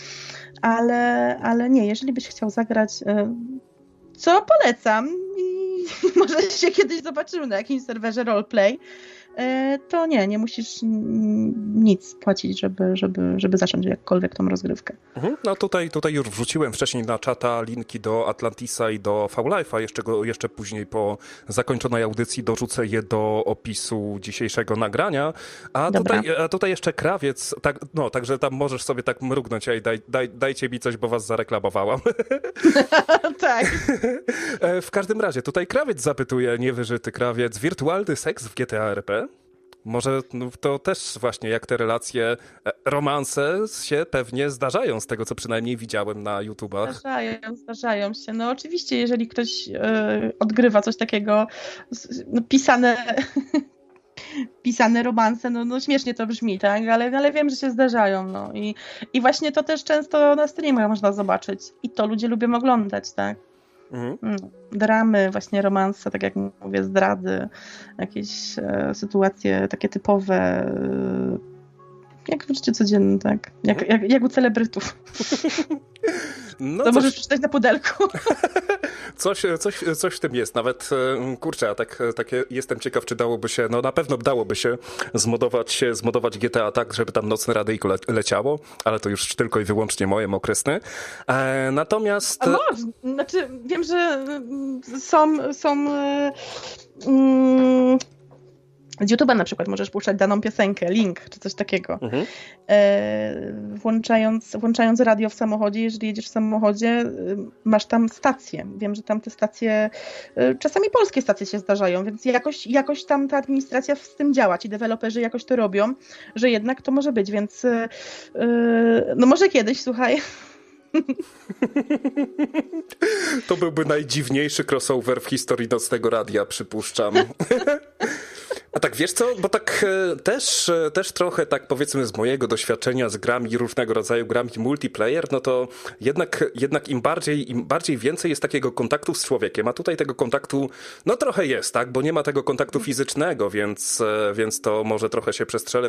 Ale nie, jeżeli byś chciał zagrać, co polecam i może się kiedyś zobaczymy na jakimś serwerze roleplay, to nie musisz nic płacić, żeby zacząć jakkolwiek tą rozgrywkę. No tutaj już wrzuciłem wcześniej na czata linki do Atlantisa i do V-Life'a, jeszcze później po zakończonej audycji dorzucę je do opisu dzisiejszego nagrania, a tutaj jeszcze Krawiec, także tam możesz sobie tak mrugnąć, dajcie mi coś, bo was zareklamowałam. Tak. W każdym razie, tutaj Krawiec zapytuje, niewyżyty Krawiec, wirtualny seks w GTA RP? Może to też właśnie jak te relacje, romanse się pewnie zdarzają, z tego co przynajmniej widziałem na YouTubach. Zdarzają się. No oczywiście, jeżeli ktoś odgrywa coś takiego, pisane romanse, no śmiesznie to brzmi, tak? Ale wiem, że się zdarzają. No. I właśnie to też często na streamach można zobaczyć. I to ludzie lubią oglądać, tak? Dramy, właśnie romanse, tak jak mówię, zdrady, jakieś sytuacje takie typowe, jak w życiu codziennym, tak? Jak u celebrytów. No to możesz przeczytać na pudelku. Coś w tym jest. Nawet, kurczę, takie jestem ciekaw, czy dałoby się, na pewno dałoby się zmodować GTA tak, żeby tam nocne radyjko leciało, ale to już tylko i wyłącznie moje mokre sny. Natomiast... Znaczy, wiem, że są z YouTube'a na przykład możesz puszczać daną piosenkę, link czy coś takiego. Włączając radio w samochodzie, jeżeli jedziesz w samochodzie, masz tam stacje. Wiem, że tam te stacje, czasami polskie stacje się zdarzają, więc jakoś tam ta administracja z tym działa. Ci deweloperzy jakoś to robią, że jednak to może być, więc no może kiedyś, słuchaj. To byłby najdziwniejszy crossover w historii nocnego radia, przypuszczam. A tak wiesz co, bo tak też trochę tak powiedzmy z mojego doświadczenia z grami, różnego rodzaju grami multiplayer, no to jednak im bardziej więcej jest takiego kontaktu z człowiekiem, a tutaj tego kontaktu no trochę jest, tak, bo nie ma tego kontaktu fizycznego, więc to może trochę się przestrzelę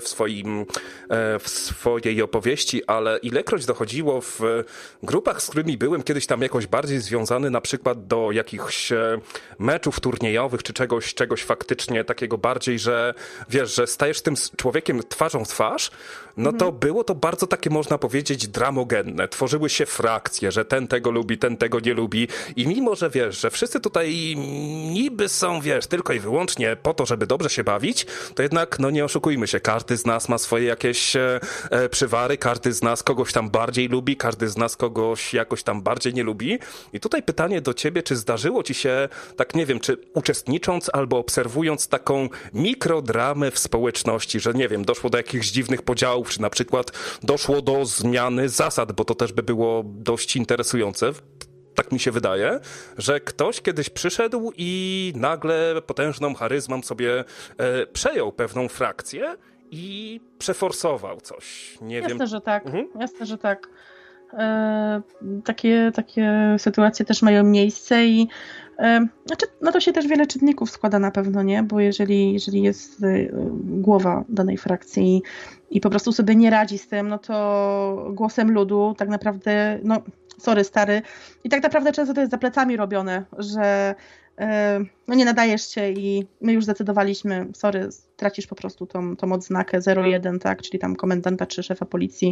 w swojej opowieści, ale ilekroć dochodziło w grupach, z którymi byłem kiedyś tam jakoś bardziej związany na przykład do jakichś meczów turniejowych czy czegoś faktycznie takiego bardziej, że wiesz, że stajesz tym człowiekiem twarzą w twarz, no to było to bardzo takie, można powiedzieć, dramogenne. Tworzyły się frakcje, że ten tego lubi, ten tego nie lubi i mimo, że wiesz, że wszyscy tutaj niby są, wiesz, tylko i wyłącznie po to, żeby dobrze się bawić, to jednak, no nie oszukujmy się, każdy z nas ma swoje jakieś przywary, każdy z nas kogoś tam bardziej lubi, każdy z nas kogoś jakoś tam bardziej nie lubi. I tutaj pytanie do ciebie, czy zdarzyło ci się, tak nie wiem, czy uczestnicząc albo obserwując taką mikrodramę w społeczności, że nie wiem, doszło do jakichś dziwnych podziałów, czy na przykład doszło do zmiany zasad, bo to też by było dość interesujące. Tak mi się wydaje, że ktoś kiedyś przyszedł i nagle potężną charyzmą sobie przejął pewną frakcję i przeforsował coś. Nie Jasne, wiem. że tak. Jasne, że tak. Takie sytuacje też mają miejsce i znaczy, no to się też wiele czynników składa na pewno, nie? Bo jeżeli jest głowa danej frakcji i po prostu sobie nie radzi z tym, no to głosem ludu tak naprawdę, no sorry stary, i tak naprawdę często to jest za plecami robione, że no nie nadajesz się i my już zdecydowaliśmy, sorry, tracisz po prostu tą odznakę 01, tak, czyli tam komendanta czy szefa policji.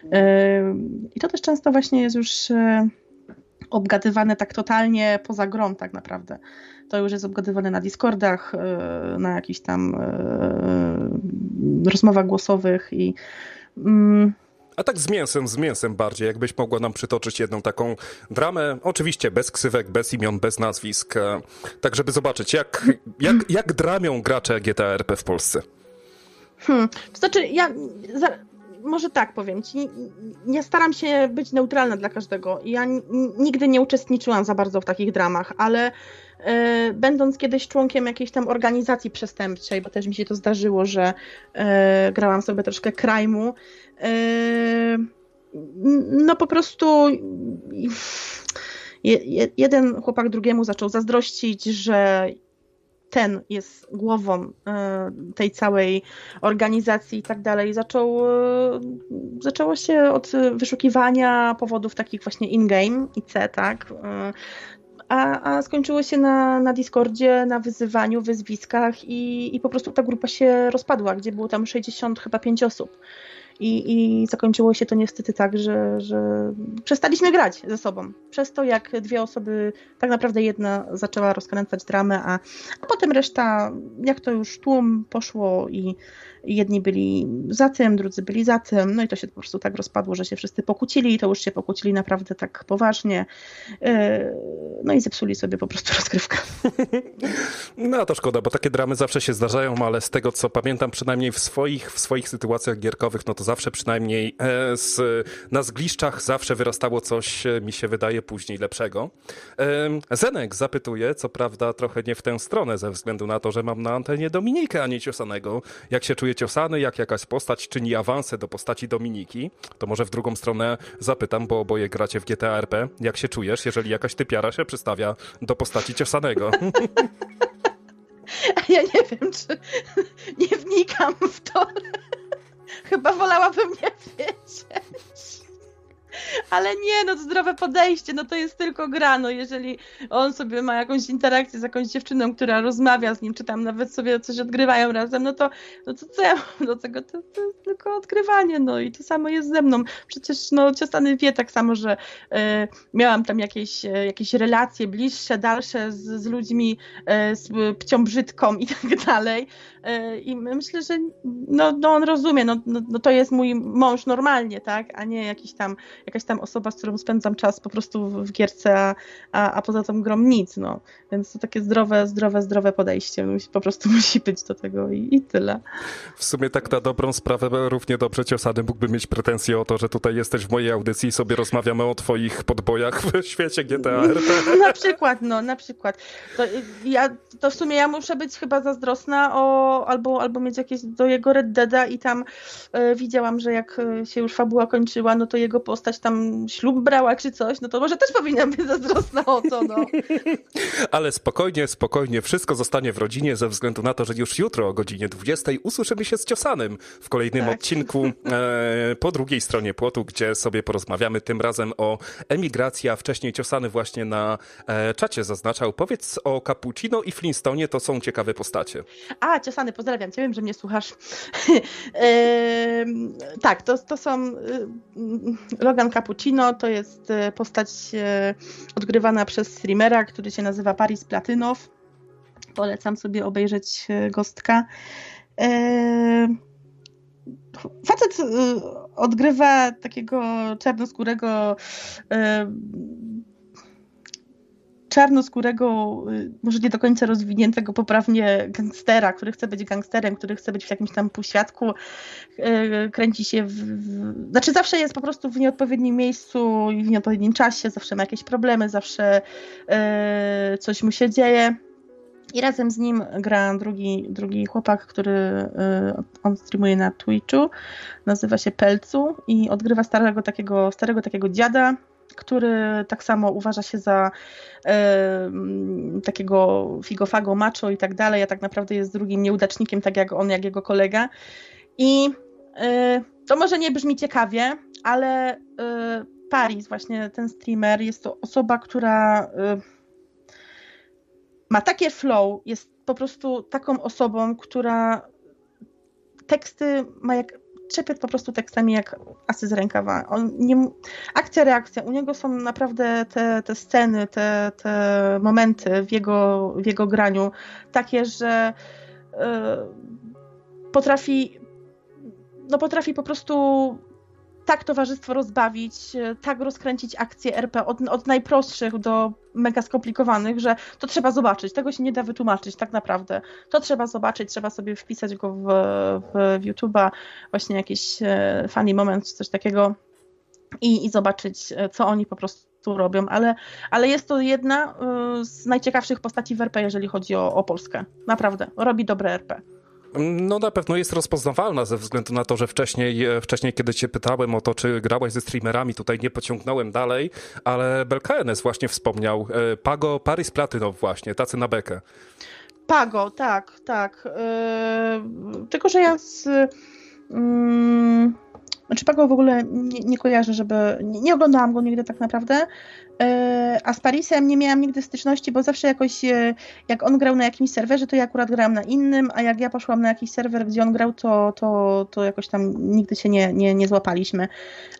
I to też często właśnie jest już obgadywane tak totalnie poza grą tak naprawdę. To już jest obgadywane na Discordach, na jakichś tam rozmowach głosowych i A tak z mięsem bardziej, jakbyś mogła nam przytoczyć jedną taką dramę, oczywiście bez ksywek, bez imion, bez nazwisk, tak żeby zobaczyć, jak dramią gracze GTA RP w Polsce. To znaczy, może tak powiem ci, ja staram się być neutralna dla każdego. Ja nigdy nie uczestniczyłam za bardzo w takich dramach, ale będąc kiedyś członkiem jakiejś tam organizacji przestępczej, bo też mi się to zdarzyło, że grałam sobie troszkę crime'u, no po prostu jeden chłopak drugiemu zaczął zazdrościć, że ten jest głową tej całej organizacji i tak dalej. Zaczęło się od wyszukiwania powodów takich właśnie in-game, IC, tak? A skończyło się na Discordzie, na wyzywaniu, wyzwiskach i po prostu ta grupa się rozpadła, gdzie było tam 65 osób. I zakończyło się to niestety tak, że przestaliśmy grać ze sobą. Przez to, jak dwie osoby, tak naprawdę jedna zaczęła rozkręcać dramę, a potem reszta, jak to już tłum poszło i jedni byli za tym, drudzy byli za tym, no i to się po prostu tak rozpadło, że się wszyscy pokłócili i to już się pokłócili naprawdę tak poważnie. No i zepsuli sobie po prostu rozgrywkę. No to szkoda, bo takie dramy zawsze się zdarzają, ale z tego co pamiętam, przynajmniej w swoich sytuacjach gierkowych, no to zawsze przynajmniej na zgliszczach zawsze wyrastało coś, mi się wydaje, później lepszego. Zenek zapytuje, co prawda trochę nie w tę stronę, ze względu na to, że mam na antenie Dominikę, a nie Ciosanego. Jak się czuje Ciosany, jak jakaś postać czyni awanse do postaci Dominiki? To może w drugą stronę zapytam, bo oboje gracie w GTA RP. Jak się czujesz, jeżeli jakaś typiara się przystawia do postaci Ciosanego? Ja nie wiem, czy nie wnikam w to. Chyba wolałabym nie wiedzieć. Ale nie, no to zdrowe podejście, no to jest tylko gra, no jeżeli on sobie ma jakąś interakcję z jakąś dziewczyną, która rozmawia z nim, czy tam nawet sobie coś odgrywają razem, no to co ja mam do tego, to jest tylko odgrywanie, no i to samo jest ze mną. Przecież no Ciosany wie tak samo, że miałam tam jakieś relacje bliższe, dalsze z ludźmi, z pcią brzydką i tak dalej. I myślę, że no on rozumie, no to jest mój mąż normalnie, tak, a nie jakaś tam jestem osoba, z którą spędzam czas po prostu w gierce, a poza tą grą nic, no. Więc to takie zdrowe podejście po prostu musi być do tego i tyle. W sumie tak na dobrą sprawę równie dobrze Ciosany mógłby mieć pretensje o to, że tutaj jesteś w mojej audycji i sobie rozmawiamy o twoich podbojach w świecie GTA RP. Na przykład. To w sumie ja muszę być chyba zazdrosna albo mieć jakieś do jego Red Deada i tam widziałam, że jak się już fabuła kończyła, no to jego postać tam ślub brała czy coś, no to może też powinnam być zazdrosna o to, no. Ale spokojnie, wszystko zostanie w rodzinie ze względu na to, że już jutro o godzinie 20 usłyszymy się z Ciosanym w kolejnym odcinku po drugiej stronie płotu, gdzie sobie porozmawiamy tym razem o emigracji, a wcześniej Ciosany właśnie na czacie zaznaczał. Powiedz o Cappuccino i Flintstonie, to są ciekawe postacie. Ciosany, pozdrawiam cię, wiem, że mnie słuchasz. Tak, to są Logan Cappuccino, to jest postać odgrywana przez streamera, który się nazywa Paris Platynow. Polecam sobie obejrzeć Gostka. Facet odgrywa takiego czarnoskórego, może nie do końca rozwiniętego poprawnie gangstera, który chce być gangsterem, który chce być w jakimś tam półświadku, kręci się znaczy zawsze jest po prostu w nieodpowiednim miejscu i w nieodpowiednim czasie, zawsze ma jakieś problemy, zawsze coś mu się dzieje. I razem z nim gra drugi chłopak, który on streamuje na Twitchu, nazywa się Pelcu i odgrywa starego takiego dziada, który tak samo uważa się za takiego figofago macho i tak dalej, a tak naprawdę jest drugim nieudacznikiem, tak jak on, jak jego kolega. I to może nie brzmi ciekawie, ale Paris, właśnie ten streamer, jest to osoba, która ma takie flow, jest po prostu taką osobą, która teksty ma trzepie po prostu tekstami jak asy z rękawa. Akcja, reakcja. U niego są naprawdę te sceny, te momenty w jego graniu takie, że potrafi po prostu tak towarzystwo rozbawić, tak rozkręcić akcję RP od najprostszych do mega skomplikowanych, że to trzeba zobaczyć. Tego się nie da wytłumaczyć tak naprawdę. To trzeba zobaczyć, trzeba sobie wpisać go w YouTube'a, właśnie jakiś funny moment czy coś takiego i zobaczyć, co oni po prostu robią. Ale jest to jedna z najciekawszych postaci w RP, jeżeli chodzi o Polskę. Naprawdę. Robi dobre RP. No na pewno jest rozpoznawalna ze względu na to, że wcześniej kiedy cię pytałem o to, czy grałaś ze streamerami, tutaj nie pociągnąłem dalej, ale BelKNS właśnie wspomniał. Pago, Paris Platynow właśnie, tacy na bekę. Pago, tak. Tylko, że ja znaczy Pago w ogóle nie kojarzę, nie oglądałam go nigdy tak naprawdę, a z Parisem nie miałam nigdy styczności, bo zawsze jakoś jak on grał na jakimś serwerze, to ja akurat grałam na innym, a jak ja poszłam na jakiś serwer, gdzie on grał, to jakoś tam nigdy się nie złapaliśmy.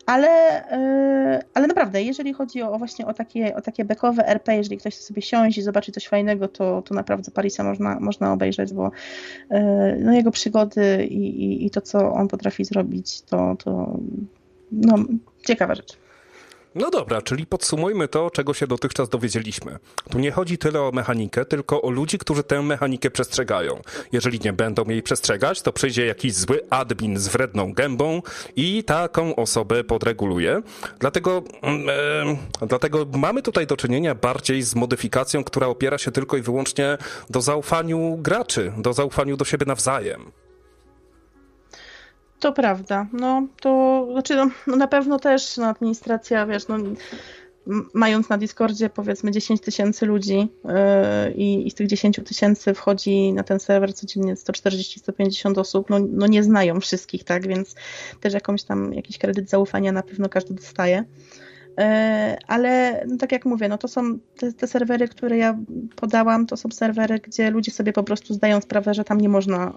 Ale naprawdę, jeżeli chodzi właśnie o takie bekowe RP, jeżeli ktoś chce sobie siąść i zobaczy coś fajnego, to naprawdę Parisa można obejrzeć, bo no, jego przygody i to, co on potrafi zrobić, to no, ciekawa rzecz. No dobra, czyli podsumujmy to, czego się dotychczas dowiedzieliśmy. Tu nie chodzi tyle o mechanikę, tylko o ludzi, którzy tę mechanikę przestrzegają. Jeżeli nie będą jej przestrzegać, to przyjdzie jakiś zły admin z wredną gębą i taką osobę podreguluje. Dlatego mamy tutaj do czynienia bardziej z modyfikacją, która opiera się tylko i wyłącznie do zaufaniu graczy, do zaufaniu do siebie nawzajem. To prawda. No to znaczy no na pewno też administracja, wiesz, mając na Discordzie powiedzmy 10 000 ludzi i z tych 10 000 wchodzi na ten serwer codziennie 140-150 osób, no nie znają wszystkich, tak, więc też jakiś kredyt zaufania na pewno każdy dostaje. Ale no tak jak mówię, no to są te serwery, które ja podałam, to są serwery, gdzie ludzie sobie po prostu zdają sprawę, że tam nie można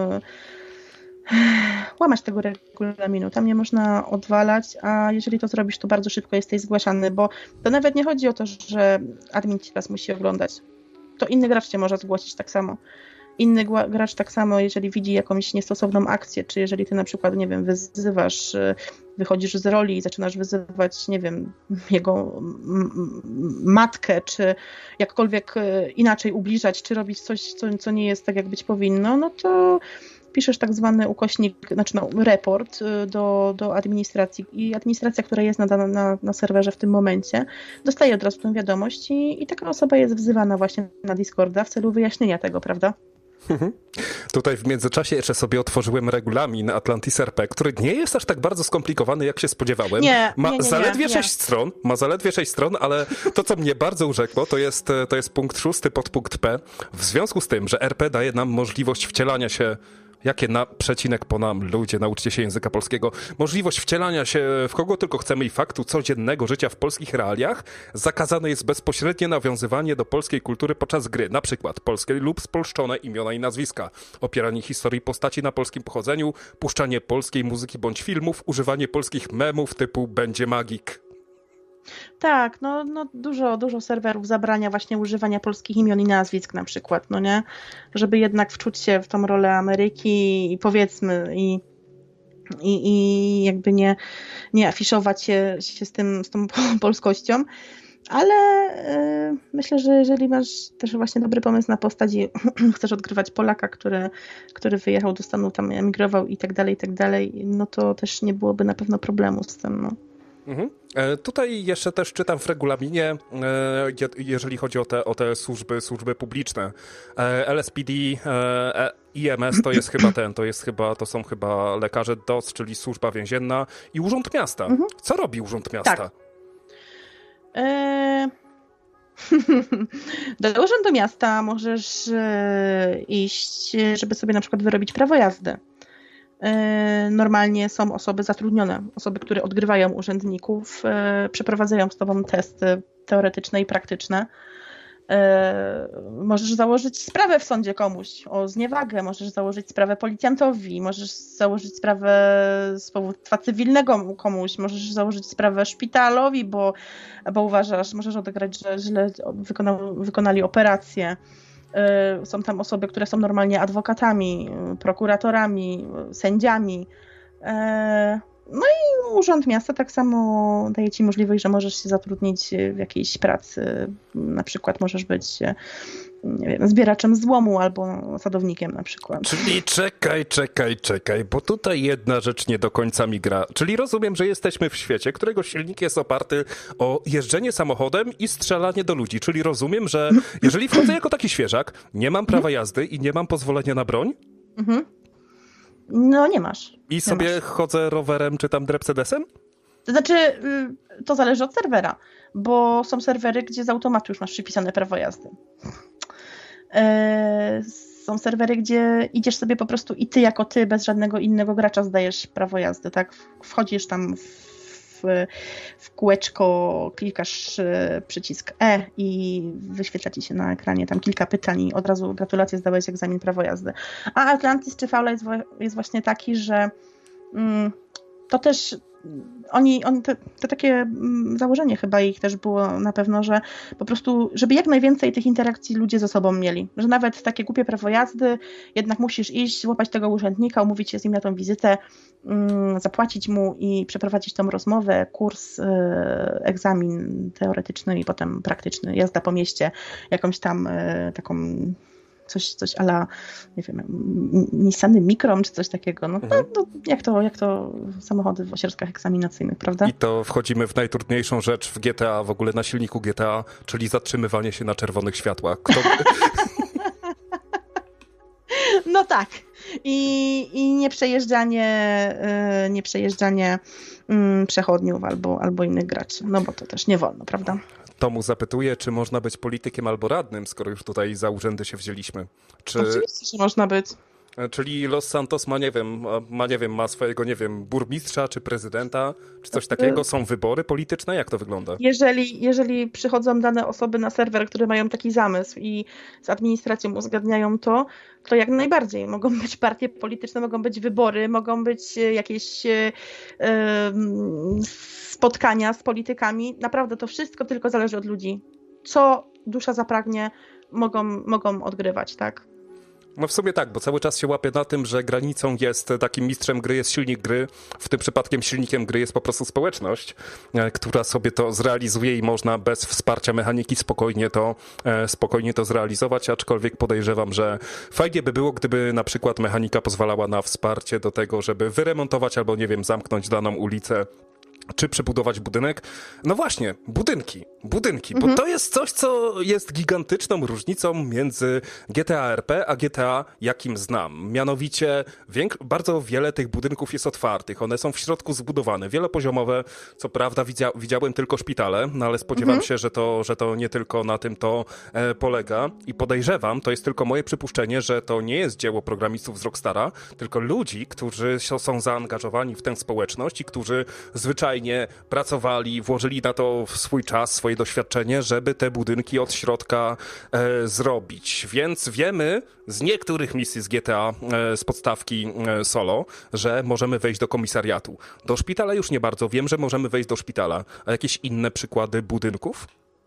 łamać tego regulaminu, tam nie można odwalać, a jeżeli to zrobisz, to bardzo szybko jesteś zgłaszany, bo to nawet nie chodzi o to, że admin ci raz musi oglądać. To inny gracz cię może zgłosić tak samo. Inny gracz tak samo, jeżeli widzi jakąś niestosowną akcję, czy jeżeli ty na przykład, nie wiem, wyzywasz, wychodzisz z roli i zaczynasz wyzywać, nie wiem, jego matkę, czy jakkolwiek inaczej ubliżać, czy robić coś, co nie jest tak, jak być powinno, no to piszesz tak zwany ukośnik, znaczy report do administracji i administracja, która jest na serwerze w tym momencie, dostaje od razu tę wiadomość i taka osoba jest wzywana właśnie na Discorda w celu wyjaśnienia tego, prawda? Tutaj w międzyczasie jeszcze sobie otworzyłem regulamin Atlantis RP, który nie jest aż tak bardzo skomplikowany, jak się spodziewałem. Ma zaledwie 6 stron, ale to, co mnie bardzo urzekło, to jest punkt 6, podpunkt P. W związku z tym, że RP daje nam możliwość wcielania się. Jakie przecinek po nam, ludzie, nauczcie się języka polskiego. Możliwość wcielania się w kogo tylko chcemy i faktu codziennego życia w polskich realiach. Zakazane jest bezpośrednie nawiązywanie do polskiej kultury podczas gry. Na przykład polskie lub spolszczone imiona i nazwiska. Opieranie historii postaci na polskim pochodzeniu. Puszczanie polskiej muzyki bądź filmów. Używanie polskich memów typu będzie magik. Tak, no dużo serwerów zabrania właśnie używania polskich imion i nazwisk na przykład, no nie? Żeby jednak wczuć się w tą rolę Ameryki i powiedzmy i jakby nie afiszować się z tą polskością, ale myślę, że jeżeli masz też właśnie dobry pomysł na postać i chcesz odgrywać Polaka, który wyjechał do Stanów, tam emigrował i tak dalej, no to też nie byłoby na pewno problemu z tym, no. Mhm. Tutaj jeszcze też czytam w regulaminie, jeżeli chodzi o te służby publiczne. LSPD, IMS to są chyba lekarze DOS, czyli służba więzienna i Urząd Miasta. Mhm. Co robi Urząd Miasta? Tak. Do Urzędu Miasta możesz iść, żeby sobie na przykład wyrobić prawo jazdy. Normalnie są osoby zatrudnione, osoby, które odgrywają urzędników, przeprowadzają z tobą testy teoretyczne i praktyczne. Możesz założyć sprawę w sądzie komuś o zniewagę, możesz założyć sprawę policjantowi, możesz założyć sprawę z powództwa cywilnego komuś, możesz założyć sprawę szpitalowi, bo uważasz, możesz odegrać, że źle wykonali operację. Są tam osoby, które są normalnie adwokatami, prokuratorami, sędziami. No i Urząd Miasta tak samo daje ci możliwość, że możesz się zatrudnić w jakiejś pracy. Na przykład możesz być, nie wiem, zbieraczem złomu albo sadownikiem na przykład. Czyli czekaj, bo tutaj jedna rzecz nie do końca mi gra. Czyli rozumiem, że jesteśmy w świecie, którego silnik jest oparty o jeżdżenie samochodem i strzelanie do ludzi. Czyli rozumiem, że jeżeli wchodzę jako taki świeżak, nie mam prawa jazdy i nie mam pozwolenia na broń? Mhm. No nie masz. I sobie chodzę rowerem czy tam Mercedesem? To znaczy, to zależy od serwera, bo są serwery, gdzie z automatu już masz przypisane prawo jazdy. Są serwery, gdzie idziesz sobie po prostu i ty jako ty, bez żadnego innego gracza zdajesz prawo jazdy, tak? Wchodzisz tam w kółeczko, klikasz przycisk E i wyświetla ci się na ekranie tam kilka pytań i od razu gratulacje, zdałeś egzamin prawo jazdy. A Atlantis czy Faula jest właśnie taki, że to też to takie założenie chyba ich też było na pewno, że po prostu, żeby jak najwięcej tych interakcji ludzie ze sobą mieli. Że nawet takie głupie prawo jazdy, jednak musisz iść, złapać tego urzędnika, umówić się z nim na tą wizytę, zapłacić mu i przeprowadzić tą rozmowę, kurs, egzamin teoretyczny i potem praktyczny, jazda po mieście, jakąś tam taką coś a la, nie wiem, Nissany Microm czy coś takiego. No, jak to samochody w ośrodkach egzaminacyjnych, prawda? I to wchodzimy w najtrudniejszą rzecz w GTA, w ogóle na silniku GTA, czyli zatrzymywanie się na czerwonych światłach. No tak. I nieprzejeżdżanie przechodniów albo innych graczy. No bo to też nie wolno, prawda? Tomu zapytuje, czy można być politykiem albo radnym, skoro już tutaj za urzędy się wzięliśmy. Oczywiście, że można być. Czyli Los Santos ma swojego, nie wiem, burmistrza czy prezydenta, czy coś takiego? Są wybory polityczne? Jak to wygląda? Jeżeli przychodzą dane osoby na serwer, które mają taki zamysł i z administracją uzgadniają to jak najbardziej. Mogą być partie polityczne, mogą być wybory, mogą być jakieś spotkania z politykami. Naprawdę to wszystko tylko zależy od ludzi. Co dusza zapragnie, mogą odgrywać, tak? No w sumie tak, bo cały czas się łapię na tym, że granicą jest, takim mistrzem gry jest silnik gry. W tym przypadkiem silnikiem gry jest po prostu społeczność, która sobie to zrealizuje i można bez wsparcia mechaniki spokojnie to zrealizować, aczkolwiek podejrzewam, że fajnie by było, gdyby na przykład mechanika pozwalała na wsparcie do tego, żeby wyremontować albo, nie wiem, zamknąć daną ulicę, czy przebudować budynek. No właśnie, budynki, bo to jest coś, co jest gigantyczną różnicą między GTA RP a GTA, jakim znam. Mianowicie bardzo wiele tych budynków jest otwartych, one są w środku zbudowane, wielopoziomowe. Co prawda widziałem tylko szpitale, no ale spodziewam się, że to nie tylko na tym to polega i podejrzewam, to jest tylko moje przypuszczenie, że to nie jest dzieło programistów z Rockstara, tylko ludzi, którzy są zaangażowani w tę społeczność i którzy zwyczajnie pracowali, włożyli na to swój czas, swoje doświadczenie, żeby te budynki od środka zrobić. Więc wiemy z niektórych misji z GTA, z podstawki solo, że możemy wejść do komisariatu. Do szpitala już nie bardzo. Wiem, że możemy wejść do szpitala. A jakieś inne przykłady budynków?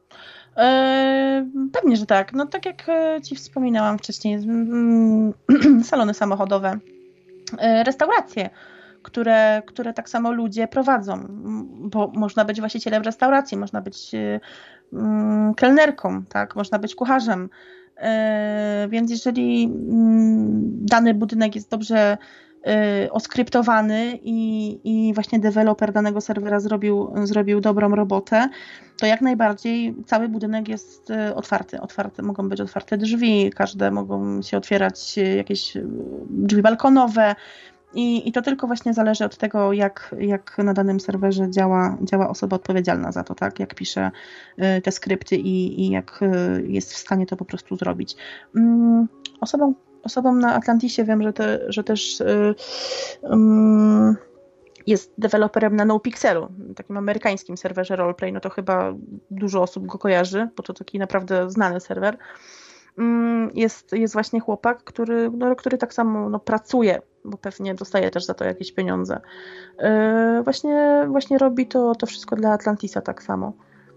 Pewnie, że tak. No tak jak ci wspominałam wcześniej, salony samochodowe, restauracje, które tak samo ludzie prowadzą, bo można być właścicielem restauracji, można być kelnerką, tak? Można być kucharzem, więc jeżeli dany budynek jest dobrze oskryptowany i właśnie deweloper danego serwera zrobił dobrą robotę, to jak najbardziej cały budynek jest otwarty. Mogą być otwarte drzwi, każde mogą się otwierać jakieś drzwi balkonowe, i to tylko właśnie zależy od tego, jak na danym serwerze działa osoba odpowiedzialna za to, tak? Jak pisze te skrypty i jak jest w stanie to po prostu zrobić. Osobom na Atlantisie wiem, że też jest deweloperem na NoPixelu, takim amerykańskim serwerze roleplay, no to chyba dużo osób go kojarzy, bo to taki naprawdę znany serwer. Jest właśnie chłopak, który tak samo pracuje, bo pewnie dostaje też za to jakieś pieniądze. Właśnie robi to wszystko dla Atlantisa tak samo.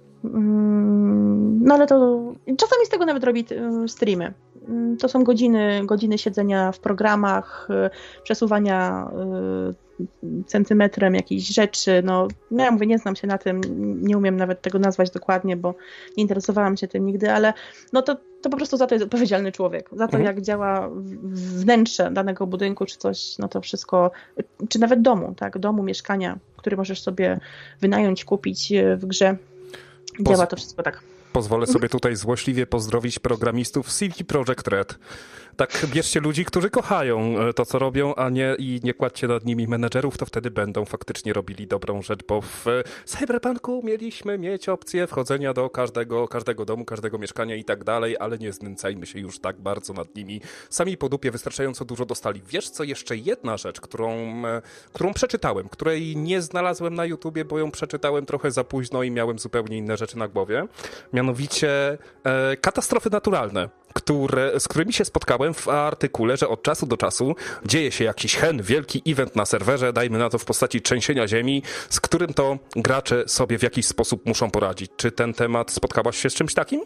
No ale to czasami z tego nawet robi streamy. To są godziny siedzenia w programach, przesuwania centymetrem jakiejś rzeczy. No ja mówię, nie znam się na tym, nie umiem nawet tego nazwać dokładnie, bo nie interesowałam się tym nigdy, ale no to po prostu za to jest odpowiedzialny człowiek. Za to, jak działa wnętrze danego budynku, czy coś, no to wszystko, czy nawet domu, tak, domu, mieszkania, który możesz sobie wynająć, kupić w grze. Działa to wszystko tak. Pozwolę sobie tutaj złośliwie pozdrowić programistów CD Projekt Red. Tak, bierzcie ludzi, którzy kochają to, co robią, i nie kładźcie nad nimi menedżerów, to wtedy będą faktycznie robili dobrą rzecz, bo w Cyberpunku mieliśmy mieć opcję wchodzenia do każdego domu, każdego mieszkania i tak dalej, ale nie znęcajmy się już tak bardzo nad nimi. Sami po dupie wystarczająco dużo dostali. Wiesz co, jeszcze jedna rzecz, którą przeczytałem, której nie znalazłem na YouTubie, bo ją przeczytałem trochę za późno i miałem zupełnie inne rzeczy na głowie. Mianowicie katastrofy naturalne, z którymi się spotkałem w artykule, że od czasu do czasu dzieje się jakiś wielki event na serwerze, dajmy na to w postaci trzęsienia ziemi, z którym to gracze sobie w jakiś sposób muszą poradzić. Czy ten temat spotkałaś się z czymś takim?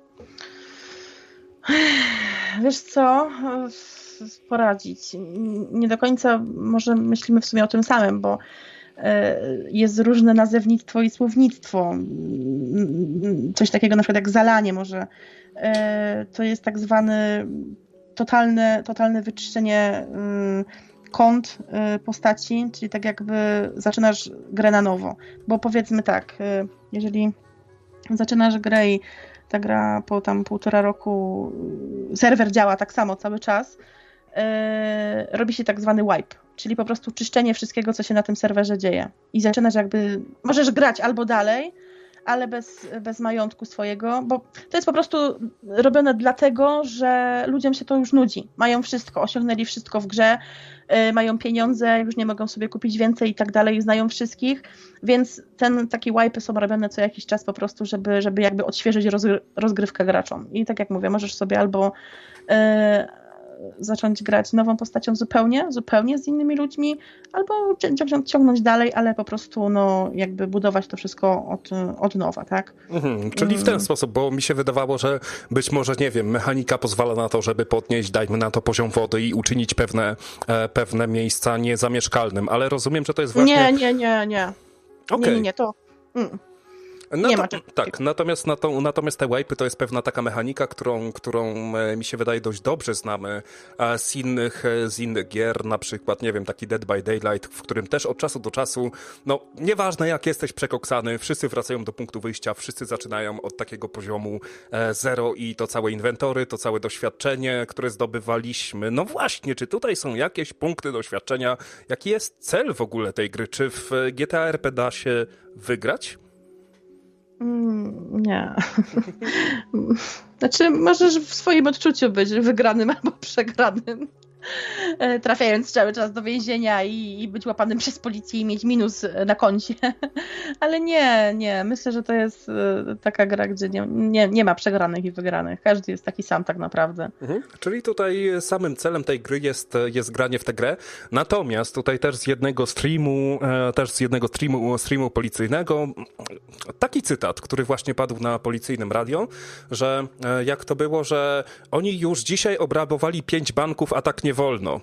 Wiesz co, poradzić. Nie do końca może myślimy w sumie o tym samym, bo jest różne nazewnictwo i słownictwo. Coś takiego na przykład jak zalanie może. To jest tak zwane totalne wyczyszczenie kont postaci, czyli tak jakby zaczynasz grę na nowo. Bo powiedzmy tak, jeżeli zaczynasz grę i ta gra po tam 1,5 roku, serwer działa tak samo cały czas, robi się tak zwany wipe, czyli po prostu czyszczenie wszystkiego, co się na tym serwerze dzieje. I zaczynasz możesz grać albo dalej, ale bez majątku swojego, bo to jest po prostu robione dlatego, że ludziom się to już nudzi. Mają wszystko, osiągnęli wszystko w grze, mają pieniądze, już nie mogą sobie kupić więcej i tak dalej, znają wszystkich, więc takie wipe'y są robione co jakiś czas po prostu, żeby jakby odświeżyć rozgrywkę graczom. I tak jak mówię, możesz sobie albo zacząć grać nową postacią zupełnie z innymi ludźmi, albo ciągnąć dalej, ale po prostu jakby budować to wszystko od nowa, tak? Czyli w ten sposób, bo mi się wydawało, że być może, nie wiem, mechanika pozwala na to, żeby podnieść, dajmy na to, poziom wody i uczynić pewne miejsca niezamieszkalnym, ale rozumiem, że to jest właśnie... Nie. Okay. Nie, to... Nie ma tak, natomiast te wipe'y to jest pewna taka mechanika, którą mi się wydaje dość dobrze znamy z innych gier, na przykład, nie wiem, taki Dead by Daylight, w którym też od czasu do czasu, nieważne jak jesteś przekoksany, wszyscy wracają do punktu wyjścia, wszyscy zaczynają od takiego poziomu 0 i to całe inwentory, to całe doświadczenie, które zdobywaliśmy. No właśnie, czy tutaj są jakieś punkty doświadczenia? Jaki jest cel w ogóle tej gry? Czy w GTA RP da się wygrać? Nie. Znaczy, możesz w swoim odczuciu być wygranym albo przegranym, trafiając cały czas do więzienia i być łapanym przez policję i mieć minus na koncie. Ale nie. Myślę, że to jest taka gra, gdzie nie ma przegranych i wygranych. Każdy jest taki sam tak naprawdę. Czyli tutaj samym celem tej gry jest granie w tę grę. Natomiast tutaj też z jednego streamu policyjnego taki cytat, który właśnie padł na policyjnym radio, że jak to było, że oni już dzisiaj obrabowali 5 banków, a tak nie wolno.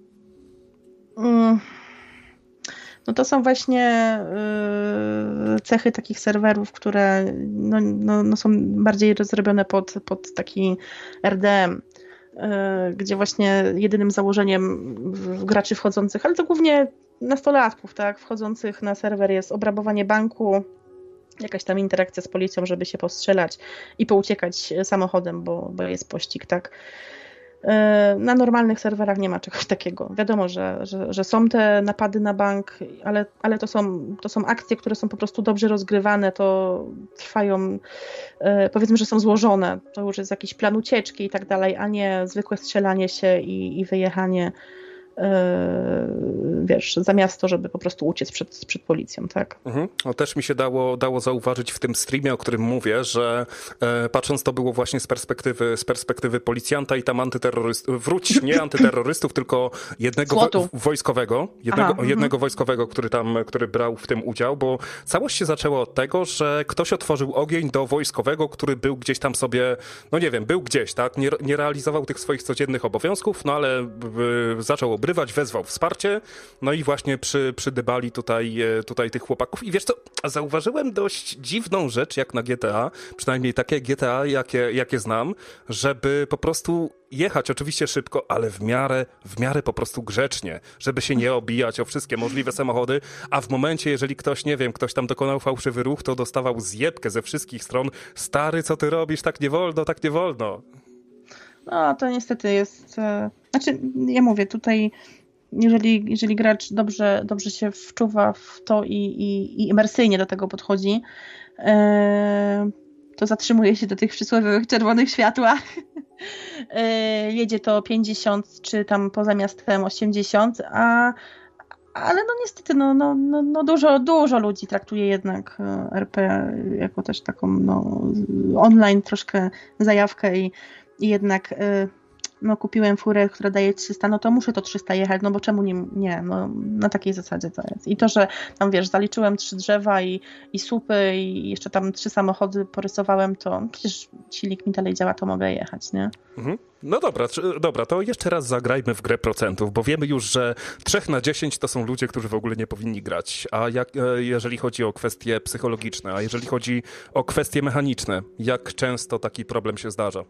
No to są właśnie cechy takich serwerów, które są bardziej zrobione pod taki RDM, gdzie właśnie jedynym założeniem graczy wchodzących, ale to głównie nastolatków, tak, wchodzących na serwer jest obrabowanie banku, jakaś tam interakcja z policją, żeby się postrzelać i pouciekać samochodem, bo jest pościg, tak. Na normalnych serwerach nie ma czegoś takiego. Wiadomo, że są te napady na bank, ale to są akcje, które są po prostu dobrze rozgrywane, to trwają, powiedzmy, że są złożone. To już jest jakiś plan ucieczki i tak dalej, a nie zwykłe strzelanie się i wyjechanie za miasto, żeby po prostu uciec przed policją, tak? No, też mi się dało zauważyć w tym streamie, o którym mówię, że patrząc to było właśnie z perspektywy policjanta i tam nie antyterrorystów, tylko jednego wojskowego, który brał w tym udział, bo całość się zaczęła od tego, że ktoś otworzył ogień do wojskowego, który był gdzieś tam sobie, był gdzieś, tak? Nie realizował tych swoich codziennych obowiązków, ale zaczął obrywać, wezwał wsparcie, no i właśnie przydybali tutaj tych chłopaków. I wiesz co, zauważyłem dość dziwną rzecz, jak na GTA, przynajmniej takie GTA, jakie znam, żeby po prostu jechać oczywiście szybko, ale w miarę po prostu grzecznie, żeby się nie obijać o wszystkie możliwe samochody, a w momencie, jeżeli ktoś tam dokonał fałszywy ruch, to dostawał zjebkę ze wszystkich stron. Stary, co ty robisz? Tak nie wolno, tak nie wolno. No, to niestety jest... Znaczy, ja mówię, tutaj jeżeli gracz dobrze się wczuwa w to i imersyjnie do tego podchodzi, to zatrzymuje się do tych przysłowiowych czerwonych światłach. Jedzie to 50 czy tam poza miastem 80, ale niestety dużo ludzi traktuje jednak RP jako też taką online troszkę zajawkę i jednak kupiłem furę, która daje 300, to muszę to 300 jechać, bo czemu nie, na takiej zasadzie to jest. I to, że tam zaliczyłem 3 drzewa i słupy i jeszcze tam 3 samochody porysowałem, to przecież silnik mi dalej działa, to mogę jechać, nie? No dobra, to jeszcze raz zagrajmy w grę procentów, bo wiemy już, że 3 na 10 to są ludzie, którzy w ogóle nie powinni grać. A jeżeli chodzi o kwestie psychologiczne, a jeżeli chodzi o kwestie mechaniczne, jak często taki problem się zdarza?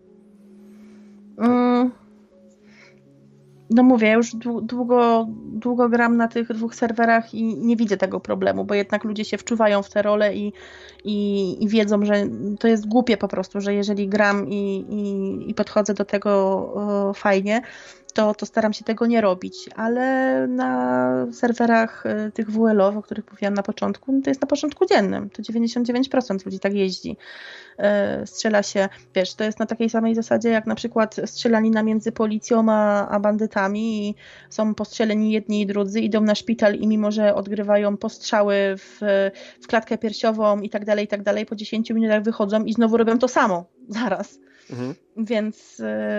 No mówię, już długo gram na tych 2 serwerach i nie widzę tego problemu, bo jednak ludzie się wczuwają w te role i wiedzą, że to jest głupie po prostu, że jeżeli gram i podchodzę do tego fajnie, to staram się tego nie robić, ale na serwerach tych WLO, o których mówiłam na początku, to jest na porządku dziennym, to 99% ludzi tak jeździ. Strzela się, to jest na takiej samej zasadzie jak na przykład strzelanina między policją a bandytami i są postrzeleni jedni i drudzy, idą na szpital i mimo, że odgrywają postrzały w klatkę piersiową i tak dalej, po 10 minutach wychodzą i znowu robią to samo zaraz. Więc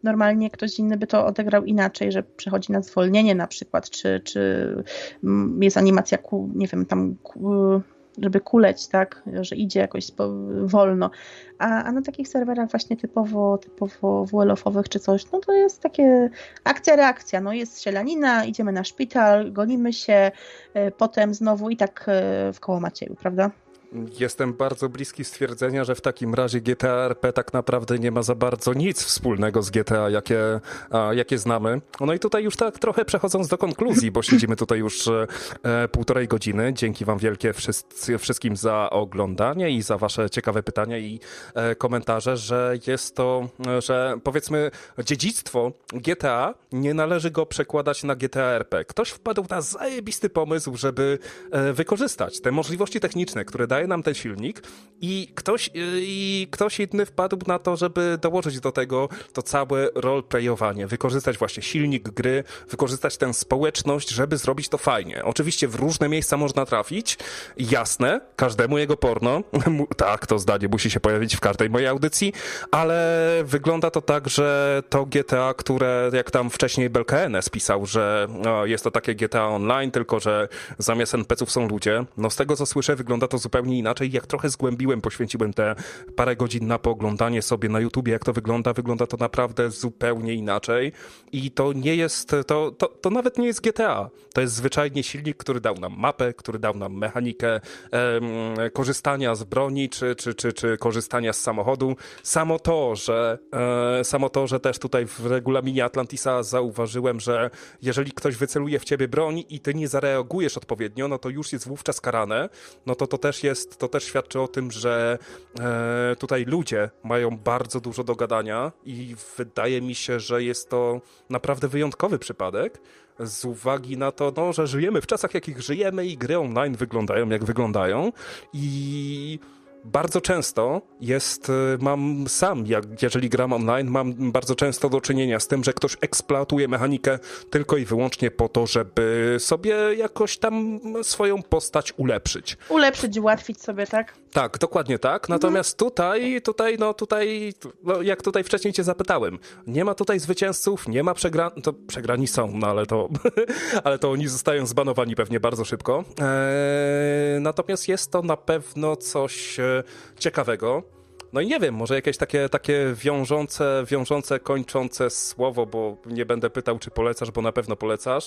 normalnie ktoś inny by to odegrał inaczej, że przechodzi na zwolnienie na przykład, czy jest animacja, nie wiem, tam żeby kuleć, tak, że idzie jakoś wolno, a na takich serwerach właśnie typowo WLF-owych czy coś, no to jest takie akcja-reakcja, no jest strzelanina, idziemy na szpital, gonimy się, potem znowu i tak w koło Macieju, prawda? Jestem bardzo bliski stwierdzenia, że w takim razie GTA RP tak naprawdę nie ma za bardzo nic wspólnego z GTA, jakie znamy. No i tutaj już tak trochę przechodząc do konkluzji, bo siedzimy tutaj już 1,5 godziny. Dzięki wam wielkie wszystkim za oglądanie i za wasze ciekawe pytania i komentarze, że jest to, że powiedzmy dziedzictwo GTA nie należy go przekładać na GTA RP. Ktoś wpadł na zajebisty pomysł, żeby wykorzystać te możliwości techniczne, które daje nam ten silnik i ktoś inny wpadł na to, żeby dołożyć do tego to całe roleplayowanie, wykorzystać właśnie silnik gry, wykorzystać tę społeczność, żeby zrobić to fajnie. Oczywiście w różne miejsca można trafić, jasne, każdemu jego porno, tak, to zdanie musi się pojawić w każdej mojej audycji, ale wygląda to tak, że to GTA, które jak tam wcześniej BLKNS pisał, że jest to takie GTA Online, tylko że zamiast NPC-ów są ludzie, no z tego co słyszę wygląda to zupełnie inaczej. Jak trochę zgłębiłem, poświęciłem te parę godzin na pooglądanie sobie na YouTubie, jak to wygląda to naprawdę zupełnie inaczej i to nie jest, to nawet nie jest GTA. To jest zwyczajnie silnik, który dał nam mapę, który dał nam mechanikę korzystania z broni, czy korzystania z samochodu. Samo to, że też tutaj w regulaminie Atlantisa zauważyłem, że jeżeli ktoś wyceluje w ciebie broń i ty nie zareagujesz odpowiednio, no to już jest wówczas karane, no to też świadczy o tym, że tutaj ludzie mają bardzo dużo do gadania i wydaje mi się, że jest to naprawdę wyjątkowy przypadek z uwagi na to, no, że żyjemy w czasach, jakich żyjemy i gry online wyglądają, jak wyglądają i bardzo często jeżeli gram online, mam bardzo często do czynienia z tym, że ktoś eksploatuje mechanikę tylko i wyłącznie po to, żeby sobie jakoś tam swoją postać ulepszyć. Ułatwić sobie, tak? Tak, dokładnie tak. Natomiast tutaj, jak tutaj wcześniej cię zapytałem, nie ma tutaj zwycięzców, nie ma przegrani są, no ale to oni zostają zbanowani pewnie bardzo szybko. Natomiast jest to na pewno coś ciekawego. No i nie wiem, może jakieś takie wiążące, kończące słowo, bo nie będę pytał, czy polecasz, bo na pewno polecasz.